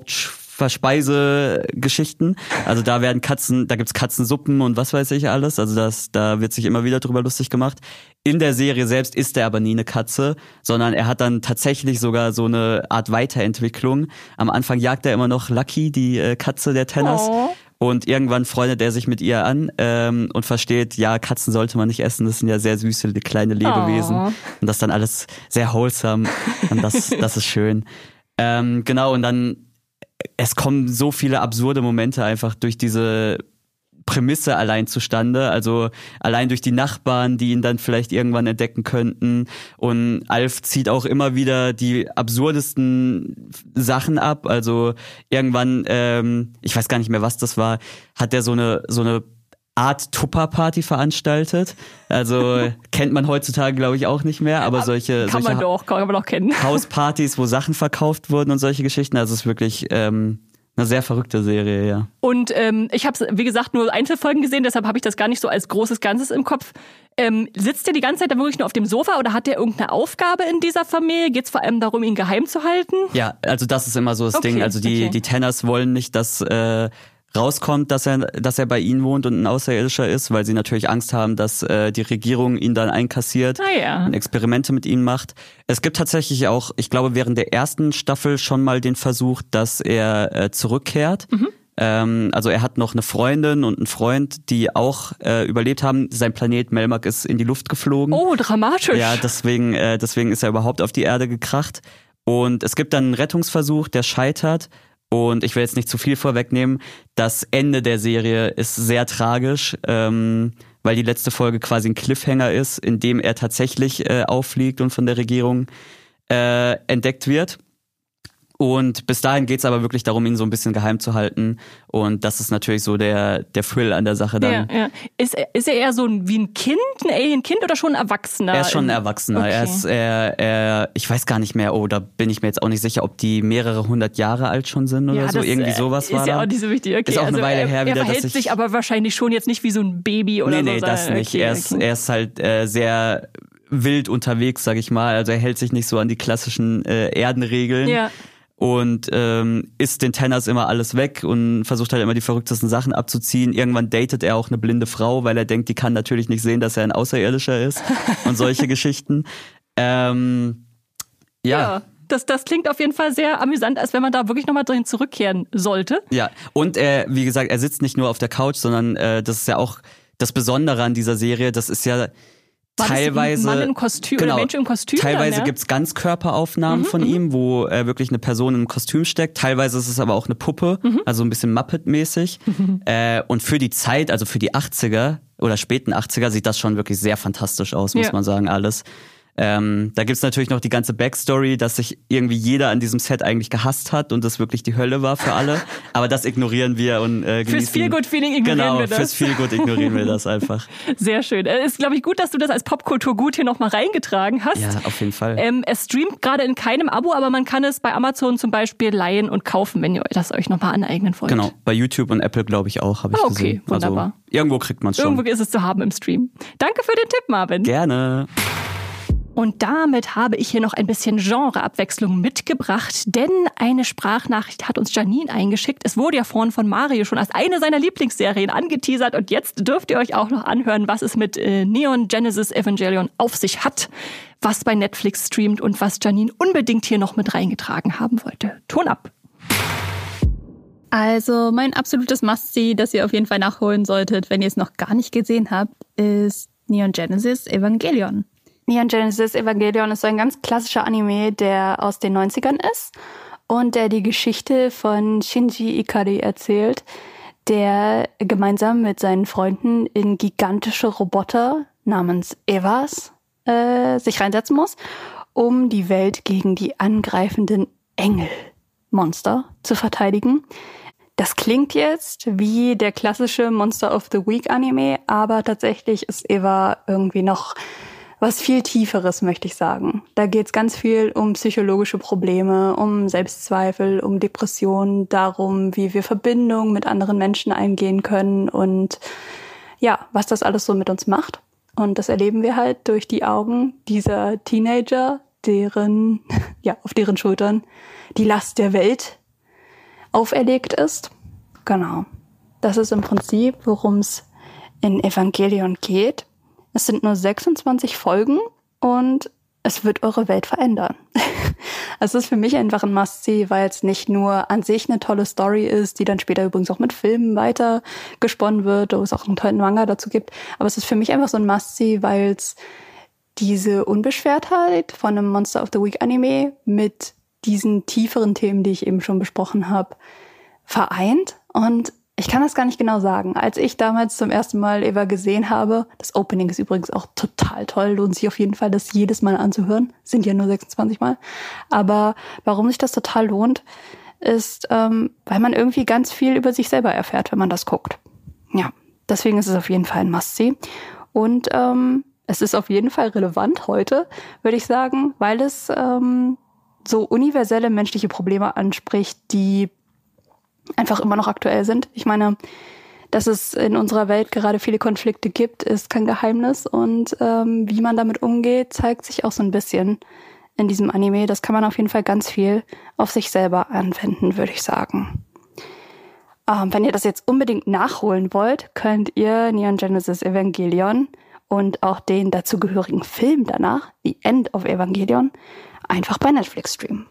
Hauptverspeisegeschichten. Also da gibt's Katzensuppen und was weiß ich alles. Also da wird sich immer wieder drüber lustig gemacht. In der Serie selbst ist er aber nie eine Katze, sondern er hat dann tatsächlich sogar so eine Art Weiterentwicklung. Am Anfang jagt er immer noch Lucky, die Katze der Tenners. Oh. Und irgendwann freundet er sich mit ihr an und versteht, ja, Katzen sollte man nicht essen, das sind ja sehr süße kleine Lebewesen. Oh. Und das ist dann alles sehr wholesome und das ist schön. Genau, und dann es kommen so viele absurde Momente einfach durch diese Prämisse allein zustande, also allein durch die Nachbarn, die ihn dann vielleicht irgendwann entdecken könnten, und Alf zieht auch immer wieder die absurdesten Sachen ab, also irgendwann, ich weiß gar nicht mehr, was das war, hat er so eine Art Tupper-Party veranstaltet, also kennt man heutzutage glaube ich auch nicht mehr, aber solche kann man doch kennen. Hauspartys, wo Sachen verkauft wurden und solche Geschichten, also es ist wirklich eine sehr verrückte Serie, ja. Und ich habe es, wie gesagt, nur Einzelfolgen gesehen, deshalb habe ich das gar nicht so als großes Ganzes im Kopf. Sitzt der die ganze Zeit dann wirklich nur auf dem Sofa oder hat der irgendeine Aufgabe in dieser Familie? Geht es vor allem darum, ihn geheim zu halten? Ja, also das ist immer so das Ding. Also die Tenners wollen nicht, dass rauskommt, dass er bei ihnen wohnt und ein Außerirdischer ist, weil sie natürlich Angst haben, dass die Regierung ihn dann einkassiert und Experimente mit ihm macht. Es gibt tatsächlich auch, ich glaube, während der ersten Staffel schon mal den Versuch, dass er zurückkehrt. Also er hat noch eine Freundin und einen Freund, die auch überlebt haben. Sein Planet Melmac ist in die Luft geflogen. Oh, dramatisch. Ja, deswegen ist er überhaupt auf die Erde gekracht. Und es gibt dann einen Rettungsversuch, der scheitert. Und ich will jetzt nicht zu viel vorwegnehmen, das Ende der Serie ist sehr tragisch, weil die letzte Folge quasi ein Cliffhanger ist, in dem er tatsächlich auffliegt und von der Regierung entdeckt wird. Und bis dahin geht's aber wirklich darum, ihn so ein bisschen geheim zu halten. Und das ist natürlich so der Thrill an der Sache dann. Ja. Ist er eher so wie ein Kind, ein Alien-Kind oder schon ein Erwachsener? Er ist schon ein Erwachsener. Okay. Ich weiß gar nicht mehr, da bin ich mir jetzt auch nicht sicher, ob die mehrere 100 Jahre alt schon sind oder so. Irgendwie sowas war ist ja auch nicht so wichtig. Okay. Ist auch eine Weile her wieder. Er verhält sich aber wahrscheinlich schon jetzt nicht wie so ein Baby oder so. Nee, das nicht. Er ist halt sehr wild unterwegs, sag ich mal. Also er hält sich nicht so an die klassischen Erdenregeln. Ja. Und isst den Tenners immer alles weg und versucht halt immer die verrücktesten Sachen abzuziehen. Irgendwann datet er auch eine blinde Frau, weil er denkt, die kann natürlich nicht sehen, dass er ein Außerirdischer ist und solche Geschichten. Ja. Das klingt auf jeden Fall sehr amüsant, als wenn man da wirklich nochmal drin zurückkehren sollte. Ja, und wie gesagt, er sitzt nicht nur auf der Couch, sondern das ist ja auch das Besondere an dieser Serie. Das ist ja teilweise Mann im Kostüm, oder Mensch im Kostüm. Teilweise dann, gibt's Ganzkörperaufnahmen von ihm, wo wirklich eine Person im Kostüm steckt. Teilweise ist es aber auch eine Puppe, also ein bisschen Muppet-mäßig. Und für die Zeit, also für die 80er oder späten 80er, sieht das schon wirklich sehr fantastisch aus, muss man sagen, alles. Da gibt's natürlich noch die ganze Backstory, dass sich irgendwie jeder an diesem Set eigentlich gehasst hat und das wirklich die Hölle war für alle. Aber das ignorieren wir und genießen. Fürs Feel-Good-Feeling ignorieren wir das. Fürs Feel-Good ignorieren wir das einfach. Sehr schön. Ist, glaube ich, gut, dass du das als Popkulturgut hier nochmal reingetragen hast. Ja, auf jeden Fall. Es streamt gerade in keinem Abo, aber man kann es bei Amazon zum Beispiel leihen und kaufen, wenn ihr das euch nochmal aneignen wollt. Genau, bei YouTube und Apple, glaube ich, auch, habe ich gesehen. Okay, wunderbar. Also, irgendwo kriegt man es schon. Irgendwo ist es zu haben im Stream. Danke für den Tipp, Marvin. Gerne. Und damit habe ich hier noch ein bisschen Genreabwechslung mitgebracht, denn eine Sprachnachricht hat uns Janine eingeschickt. Es wurde ja vorhin von Mario schon als eine seiner Lieblingsserien angeteasert und jetzt dürft ihr euch auch noch anhören, was es mit Neon Genesis Evangelion auf sich hat, was bei Netflix streamt und was Janine unbedingt hier noch mit reingetragen haben wollte. Ton ab! Also mein absolutes Must-See, das ihr auf jeden Fall nachholen solltet, wenn ihr es noch gar nicht gesehen habt, ist Neon Genesis Evangelion. Neon Genesis Evangelion ist so ein ganz klassischer Anime, der aus den 90ern ist und der die Geschichte von Shinji Ikari erzählt, der gemeinsam mit seinen Freunden in gigantische Roboter namens Evas sich reinsetzen muss, um die Welt gegen die angreifenden Engelmonster zu verteidigen. Das klingt jetzt wie der klassische Monster of the Week Anime, aber tatsächlich ist Eva irgendwie noch was viel Tieferes, möchte ich sagen. Da geht es ganz viel um psychologische Probleme, um Selbstzweifel, um Depressionen, darum, wie wir Verbindungen mit anderen Menschen eingehen können und ja, was das alles so mit uns macht. Und das erleben wir halt durch die Augen dieser Teenager, auf deren Schultern die Last der Welt auferlegt ist. Genau. Das ist im Prinzip, worum es in Evangelion geht. Es sind nur 26 Folgen und es wird eure Welt verändern. Es ist für mich einfach ein Must-See, weil es nicht nur an sich eine tolle Story ist, die dann später übrigens auch mit Filmen weiter gesponnen wird, wo es auch einen tollen Manga dazu gibt. Aber es ist für mich einfach so ein Must-See, weil es diese Unbeschwertheit von einem Monster of the Week Anime mit diesen tieferen Themen, die ich eben schon besprochen habe, vereint. Und ich kann das gar nicht genau sagen. Als ich damals zum ersten Mal Eva gesehen habe, das Opening ist übrigens auch total toll, lohnt sich auf jeden Fall, das jedes Mal anzuhören. Sind ja nur 26 Mal. Aber warum sich das total lohnt, ist, weil man irgendwie ganz viel über sich selber erfährt, wenn man das guckt. Ja, deswegen ist es auf jeden Fall ein Must-See. Und es ist auf jeden Fall relevant heute, würde ich sagen, weil es so universelle menschliche Probleme anspricht, die einfach immer noch aktuell sind. Ich meine, dass es in unserer Welt gerade viele Konflikte gibt, ist kein Geheimnis. Und wie man damit umgeht, zeigt sich auch so ein bisschen in diesem Anime. Das kann man auf jeden Fall ganz viel auf sich selber anwenden, würde ich sagen. Wenn ihr das jetzt unbedingt nachholen wollt, könnt ihr Neon Genesis Evangelion und auch den dazugehörigen Film danach, The End of Evangelion, einfach bei Netflix streamen.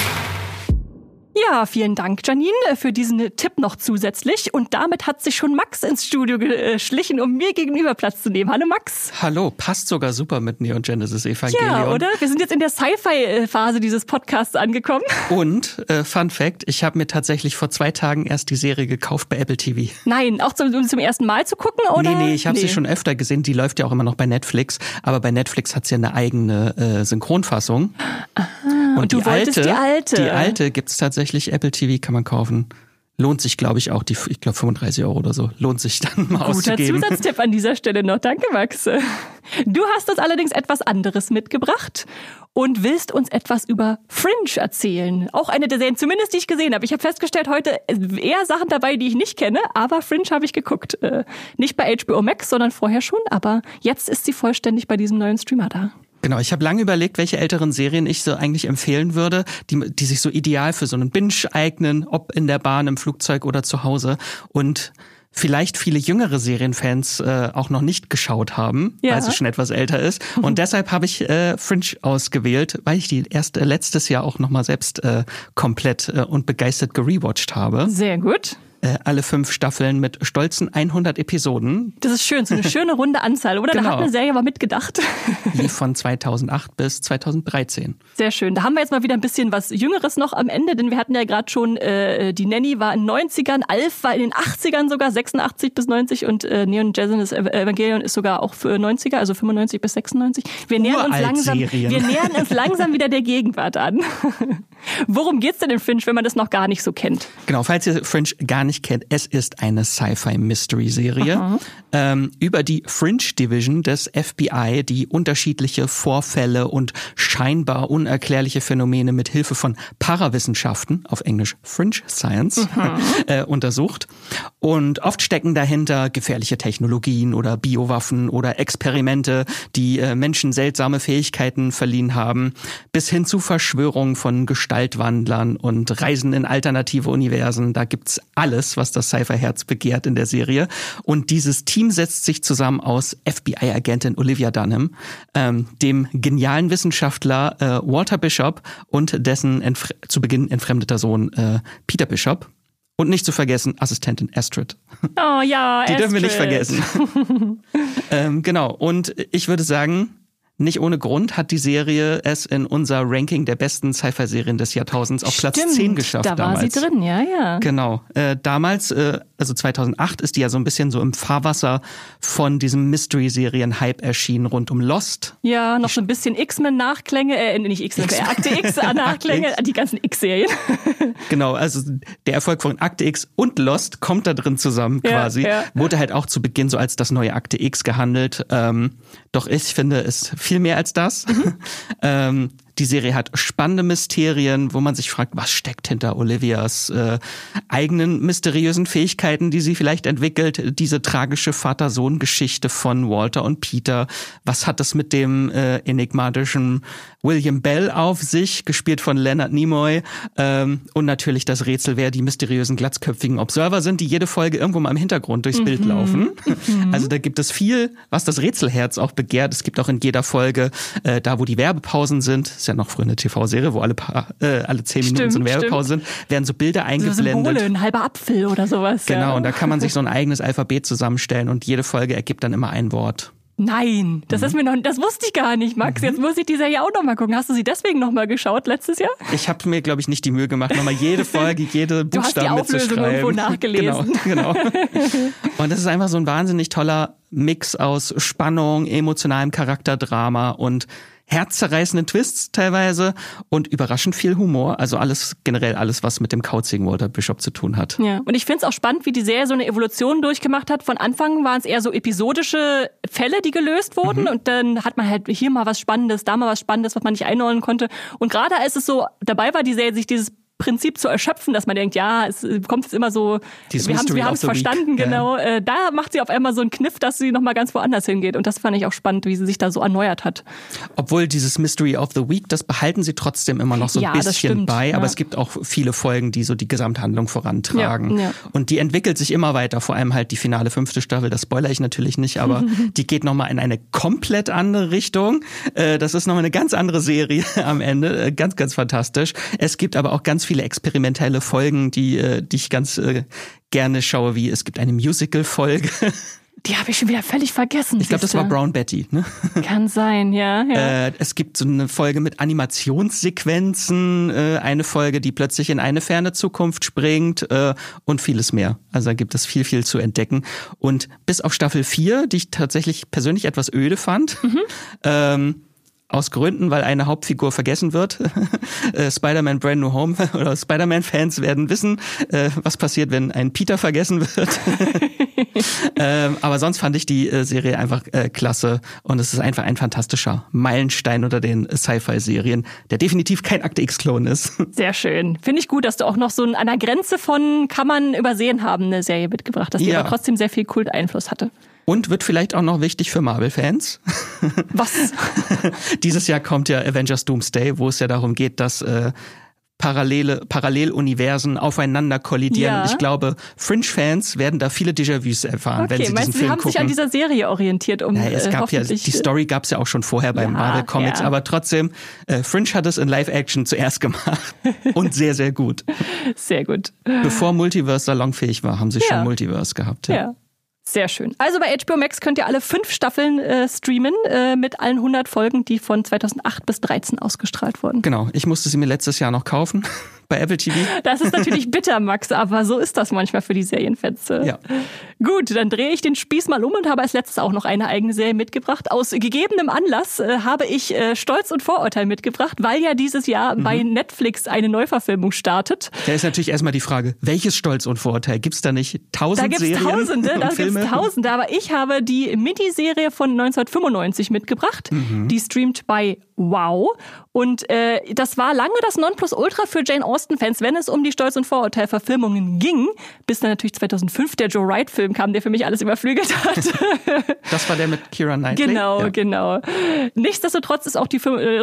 Ja, vielen Dank, Janine, für diesen Tipp noch zusätzlich. Und damit hat sich schon Max ins Studio geschlichen, um mir gegenüber Platz zu nehmen. Hallo Max. Hallo, passt sogar super mit Neon Genesis Evangelion. Ja, oder? Wir sind jetzt in der Sci-Fi-Phase dieses Podcasts angekommen. Und, Fun Fact, ich habe mir tatsächlich vor 2 Tagen erst die Serie gekauft bei Apple TV. Nein, auch zum ersten Mal zu gucken, oder? Nee, ich habe sie schon öfter gesehen. Die läuft ja auch immer noch bei Netflix. Aber bei Netflix hat sie eine eigene Synchronfassung. Aha, und du wolltest die alte? Die alte gibt's tatsächlich. Apple TV kann man kaufen. Lohnt sich, glaube ich, auch. Ich glaube 35 € oder so. Lohnt sich dann mal auszugeben. Guter Zusatztipp an dieser Stelle noch. Danke, Max. Du hast uns allerdings etwas anderes mitgebracht und willst uns etwas über Fringe erzählen. Auch eine der Serien, zumindest die ich gesehen habe. Ich habe festgestellt, heute eher Sachen dabei, die ich nicht kenne, aber Fringe habe ich geguckt. Nicht bei HBO Max, sondern vorher schon, aber jetzt ist sie vollständig bei diesem neuen Streamer da. Genau, ich habe lange überlegt, welche älteren Serien ich so eigentlich empfehlen würde, die sich so ideal für so einen Binge eignen, ob in der Bahn, im Flugzeug oder zu Hause. Und vielleicht viele jüngere Serienfans auch noch nicht geschaut haben, weil sie schon etwas älter ist. Und deshalb habe ich Fringe ausgewählt, weil ich die erst letztes Jahr auch nochmal selbst komplett und begeistert gerewatcht habe. Sehr gut. Alle 5 Staffeln mit stolzen 100 Episoden. Das ist schön, so eine schöne runde Anzahl, oder? Genau. Da hat eine Serie aber mitgedacht. Lief von 2008 bis 2013. Sehr schön. Da haben wir jetzt mal wieder ein bisschen was Jüngeres noch am Ende, denn wir hatten ja gerade schon, die Nanny war in den 90ern, Alf war in den 80ern sogar, 86 bis 90 und Neon Genesis Evangelion ist sogar auch für 90er, also 95 bis 96. Wir nähern uns langsam wieder der Gegenwart an. Worum geht's denn in Fringe, wenn man das noch gar nicht so kennt? Genau, falls ihr Fringe gar nicht kennt, es ist eine Sci-Fi-Mystery-Serie über die Fringe Division des FBI, die unterschiedliche Vorfälle und scheinbar unerklärliche Phänomene mit Hilfe von Parawissenschaften, auf Englisch Fringe Science, untersucht. Und oft stecken dahinter gefährliche Technologien oder Biowaffen oder Experimente, die Menschen seltsame Fähigkeiten verliehen haben, bis hin zu Verschwörungen von Gestaltwandlern und Reisen in alternative Universen. Da gibt's alles, was das Sci-Fi-Herz begehrt in der Serie. Und dieses Team setzt sich zusammen aus FBI-Agentin Olivia Dunham, dem genialen Wissenschaftler Walter Bishop und dessen zu Beginn entfremdeter Sohn Peter Bishop. Und nicht zu vergessen, Assistentin Astrid. Oh ja, Die Astrid. dürfen wir nicht vergessen. Genau, und ich würde sagen, nicht ohne Grund hat die Serie es in unser Ranking der besten Sci-Fi-Serien des Jahrtausends auf Platz 10 geschafft. Da war damals. sie drin, ja. Genau. Damals also 2008 ist die ja so ein bisschen so im Fahrwasser von diesem Mystery-Serien-Hype erschienen rund um Lost. Ja, noch so ein bisschen X-Men-Nachklänge, nicht X-Men, Akte X-Nachklänge, die ganzen X-Serien. Genau, also der Erfolg von Akte X und Lost kommt da drin zusammen quasi. Ja. Wurde halt auch zu Beginn so als das neue Akte X gehandelt. Doch ich finde es viel mehr als das. Die Serie hat spannende Mysterien, wo man sich fragt, was steckt hinter Olivias eigenen mysteriösen Fähigkeiten, die sie vielleicht entwickelt. Diese tragische Vater-Sohn-Geschichte von Walter und Peter. Was hat das mit dem enigmatischen William Bell auf sich, gespielt von Leonard Nimoy? Und natürlich das Rätsel, wer die mysteriösen glatzköpfigen Observer sind, die jede Folge irgendwo mal im Hintergrund durchs Bild laufen. Also da gibt es viel, was das Rätselherz auch begehrt. Es gibt auch in jeder Folge, da wo die Werbepausen sind, ist ja noch früher eine TV-Serie, wo alle 10 Minuten so eine Werbepause sind, werden so Bilder eingeblendet. Symbole, ein halber Apfel oder sowas. Genau, und da kann man sich so ein eigenes Alphabet zusammenstellen und jede Folge ergibt dann immer ein Wort. Nein, das wusste ich gar nicht, Max. Jetzt muss ich die Serie auch noch mal gucken. Hast du sie deswegen noch mal geschaut letztes Jahr? Ich habe mir, glaube ich, nicht die Mühe gemacht, nochmal jede Folge, jede Buchstaben mitzuschreiben. Du hast die Auflösung irgendwo nachgelesen. Genau. Und das ist einfach so ein wahnsinnig toller Mix aus Spannung, emotionalem Charakterdrama und herzzerreißenden Twists teilweise und überraschend viel Humor. Also generell alles, was mit dem kauzigen Walter Bishop zu tun hat. Ja, und ich finde es auch spannend, wie die Serie so eine Evolution durchgemacht hat. Von Anfang waren es eher so episodische Fälle, die gelöst wurden. Und dann hat man halt hier mal was Spannendes, da mal was Spannendes, was man nicht einordnen konnte. Und gerade als es so dabei war, die Serie sich dieses Prinzip zu erschöpfen, dass man denkt, ja, es kommt jetzt immer so, wir haben es verstanden, genau. Da macht sie auf einmal so einen Kniff, dass sie nochmal ganz woanders hingeht. Und das fand ich auch spannend, wie sie sich da so erneuert hat. Obwohl dieses Mystery of the Week, das behalten sie trotzdem immer noch so ein bisschen bei. Aber es gibt auch viele Folgen, die so die Gesamthandlung vorantragen. Ja. Und die entwickelt sich immer weiter. Vor allem halt die finale 5. Staffel, das spoilere ich natürlich nicht, aber die geht nochmal in eine komplett andere Richtung. Das ist nochmal eine ganz andere Serie am Ende. Ganz, ganz fantastisch. Es gibt aber auch ganz viele experimentelle Folgen, die ich ganz gerne schaue, wie es gibt eine Musical-Folge. Die habe ich schon wieder völlig vergessen. Ich glaube, das war Brown Betty. Ne? Kann sein, ja. Es gibt so eine Folge mit Animationssequenzen, eine Folge, die plötzlich in eine ferne Zukunft springt und vieles mehr. Also da gibt es viel, viel zu entdecken. Und bis auf Staffel 4, die ich tatsächlich persönlich etwas öde fand, aus Gründen, weil eine Hauptfigur vergessen wird. Spider-Man Brand New Home oder Spider-Man-Fans werden wissen, was passiert, wenn ein Peter vergessen wird. Aber sonst fand ich die Serie einfach klasse und es ist einfach ein fantastischer Meilenstein unter den Sci-Fi-Serien, der definitiv kein Akte X-Klon ist. Sehr schön. Finde ich gut, dass du auch noch so an der Grenze von kann man übersehen haben eine Serie mitgebracht hast, die aber trotzdem sehr viel Kulteinfluss hatte. Und wird vielleicht auch noch wichtig für Marvel-Fans. Was? Dieses Jahr kommt ja Avengers Doomsday, wo es ja darum geht, dass Paralleluniversen aufeinander kollidieren. Ja. Ich glaube, Fringe-Fans werden da viele Déjà-vus erfahren, wenn sie diesen Film gucken. Sie haben sich an dieser Serie orientiert, es gab die Story gab es ja auch schon vorher bei Marvel Comics, aber trotzdem, Fringe hat es in Live-Action zuerst gemacht und sehr, sehr gut. Sehr gut. Bevor Multiverse salonfähig war, haben sie schon Multiverse gehabt. Ja. Sehr schön. Also bei HBO Max könnt ihr alle 5 Staffeln streamen mit allen 100 Folgen, die von 2008 bis 2013 ausgestrahlt wurden. Genau, ich musste sie mir letztes Jahr noch kaufen bei Apple TV. Das ist natürlich bitter, Max, aber so ist das manchmal für die Serienfans. Ja. Gut, dann drehe ich den Spieß mal um und habe als letztes auch noch eine eigene Serie mitgebracht. Aus gegebenem Anlass habe ich Stolz und Vorurteil mitgebracht, weil ja dieses Jahr bei Netflix eine Neuverfilmung startet. Da ist natürlich erstmal die Frage, welches Stolz und Vorurteil? Gibt's da nicht 1000 Serien Da gibt's Tausende, aber ich habe die Miniserie von 1995 mitgebracht. Die streamt bei Wow. Und das war lange das Nonplusultra für Jane Austen-Fans, wenn es um die Stolz- und Vorurteil-Verfilmungen ging. Bis dann natürlich 2005 der Joe Wright-Film kam, der für mich alles überflügelt hat. Das war der mit Keira Knightley? Genau. Nichtsdestotrotz ist auch die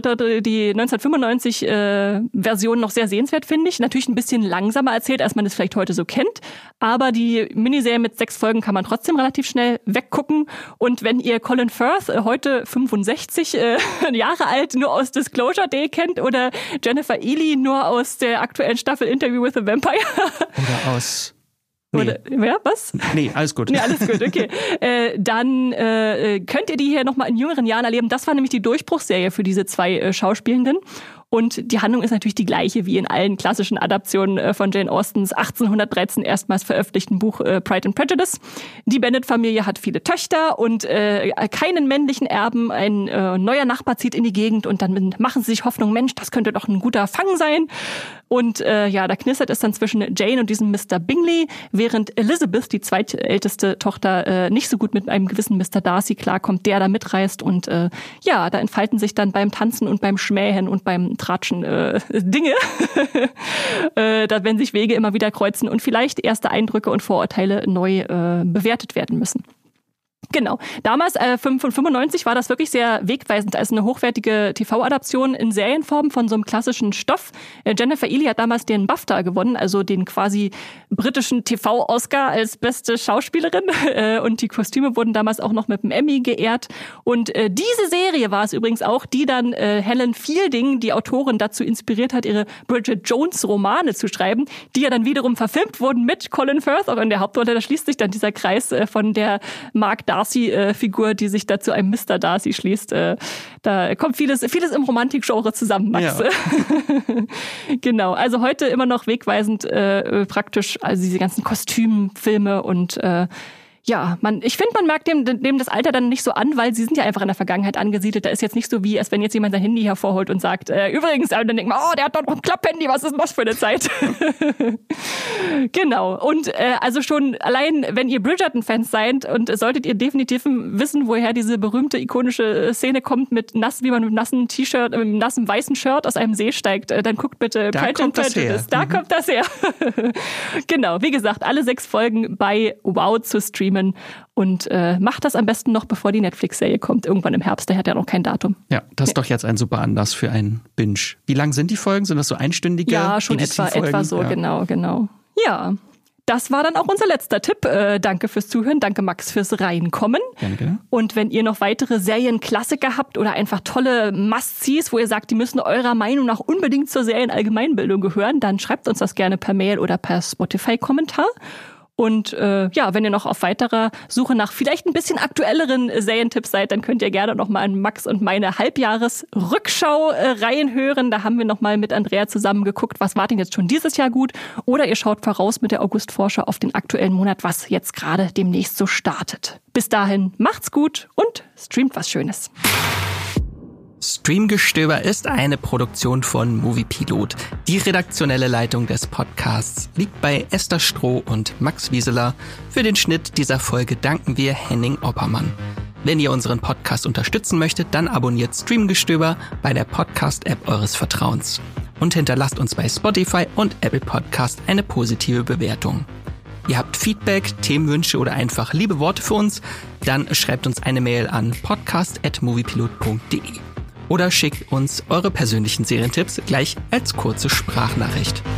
1995-Version noch sehr sehenswert, finde ich. Natürlich ein bisschen langsamer erzählt, als man es vielleicht heute so kennt. Aber die Miniserie mit 6 Folgen kann man trotzdem relativ schnell weggucken. Und wenn ihr Colin Firth, heute 65 Jahre alt, nur aus Disclosure Day kennt oder Jennifer Ely nur aus der aktuellen Staffel Interview with a Vampire. Oder aus... Oder, was? Nee, alles gut. Nee, alles gut, okay. Dann könnt ihr die hier nochmal in jüngeren Jahren erleben. Das war nämlich die Durchbruchsserie für diese 2 Schauspielenden. Und die Handlung ist natürlich die gleiche wie in allen klassischen Adaptionen von Jane Austens 1813 erstmals veröffentlichten Buch Pride and Prejudice. Die Bennet-Familie hat viele Töchter und keinen männlichen Erben. Ein neuer Nachbar zieht in die Gegend und dann machen sie sich Hoffnung, Mensch, das könnte doch ein guter Fang sein. Und da knistert es dann zwischen Jane und diesem Mr. Bingley, während Elizabeth, die zweitälteste Tochter, nicht so gut mit einem gewissen Mr. Darcy klarkommt, der da mitreist. Und da entfalten sich dann beim Tanzen und beim Schmähen und beim Tratschen Dinge, da wenn sich Wege immer wieder kreuzen und vielleicht erste Eindrücke und Vorurteile neu bewertet werden müssen. Genau. Damals, 95, war das wirklich sehr wegweisend als eine hochwertige TV-Adaption in Serienform von so einem klassischen Stoff. Jennifer Ehle hat damals den BAFTA gewonnen, also den quasi britischen TV-Oscar als beste Schauspielerin. Und die Kostüme wurden damals auch noch mit dem Emmy geehrt. Und diese Serie war es übrigens auch, die dann Helen Fielding, die Autorin, dazu inspiriert hat, ihre Bridget Jones-Romane zu schreiben, die ja dann wiederum verfilmt wurden mit Colin Firth auch in der Hauptrolle. Da schließt sich dann dieser Kreis von der Mark Darcy-Figur, die sich da zu einem Mr. Darcy schließt. Da kommt vieles im Romantik-Genre zusammen, Max. Ja. Genau, also heute immer noch wegweisend praktisch, also diese ganzen Kostümfilme und ich finde, man merkt dem das Alter dann nicht so an, weil sie sind ja einfach in der Vergangenheit angesiedelt. Da ist jetzt nicht so wie, als wenn jetzt jemand sein Handy hervorholt und sagt, übrigens, und dann denkt man, der hat doch noch ein Klapphandy, was ist denn das für eine Zeit? Genau. Und also schon allein, wenn ihr Bridgerton-Fans seid und solltet ihr definitiv wissen, woher diese berühmte, ikonische Szene kommt, wie man mit einem nassen T-Shirt, mit einem nassen weißen Shirt aus einem See steigt, dann guckt bitte Pride and Prejudice. Da kommt das her. Genau. Wie gesagt, alle 6 Folgen bei Wow zu streamen. Und macht das am besten noch, bevor die Netflix-Serie kommt, irgendwann im Herbst. Der hat ja noch kein Datum. Ja, das ist doch jetzt ein super Anlass für einen Binge. Wie lang sind die Folgen? Sind das so einstündige? Ja, schon etwa so, ja. Genau. Ja, das war dann auch unser letzter Tipp. Danke fürs Zuhören, danke Max fürs Reinkommen. Gerne. Und wenn ihr noch weitere Serienklassiker habt oder einfach tolle Must-Sees, wo ihr sagt, die müssen eurer Meinung nach unbedingt zur Serienallgemeinbildung gehören, dann schreibt uns das gerne per Mail oder per Spotify-Kommentar. Und wenn ihr noch auf weiterer Suche nach vielleicht ein bisschen aktuelleren Serientipps seid, dann könnt ihr gerne noch mal in Max und meine Halbjahresrückschau reinhören. Da haben wir noch mal mit Andrea zusammen geguckt, was war denn jetzt schon dieses Jahr gut? Oder ihr schaut voraus mit der August-Vorschau auf den aktuellen Monat, was jetzt gerade demnächst so startet. Bis dahin, macht's gut und streamt was Schönes. Streamgestöber ist eine Produktion von Moviepilot. Die redaktionelle Leitung des Podcasts liegt bei Esther Stroh und Max Wieseler. Für den Schnitt dieser Folge danken wir Henning Oppermann. Wenn ihr unseren Podcast unterstützen möchtet, dann abonniert Streamgestöber bei der Podcast-App eures Vertrauens. Und hinterlasst uns bei Spotify und Apple Podcast eine positive Bewertung. Ihr habt Feedback, Themenwünsche oder einfach liebe Worte für uns, dann schreibt uns eine Mail an podcast@moviepilot.de. Oder schickt uns eure persönlichen Serientipps gleich als kurze Sprachnachricht.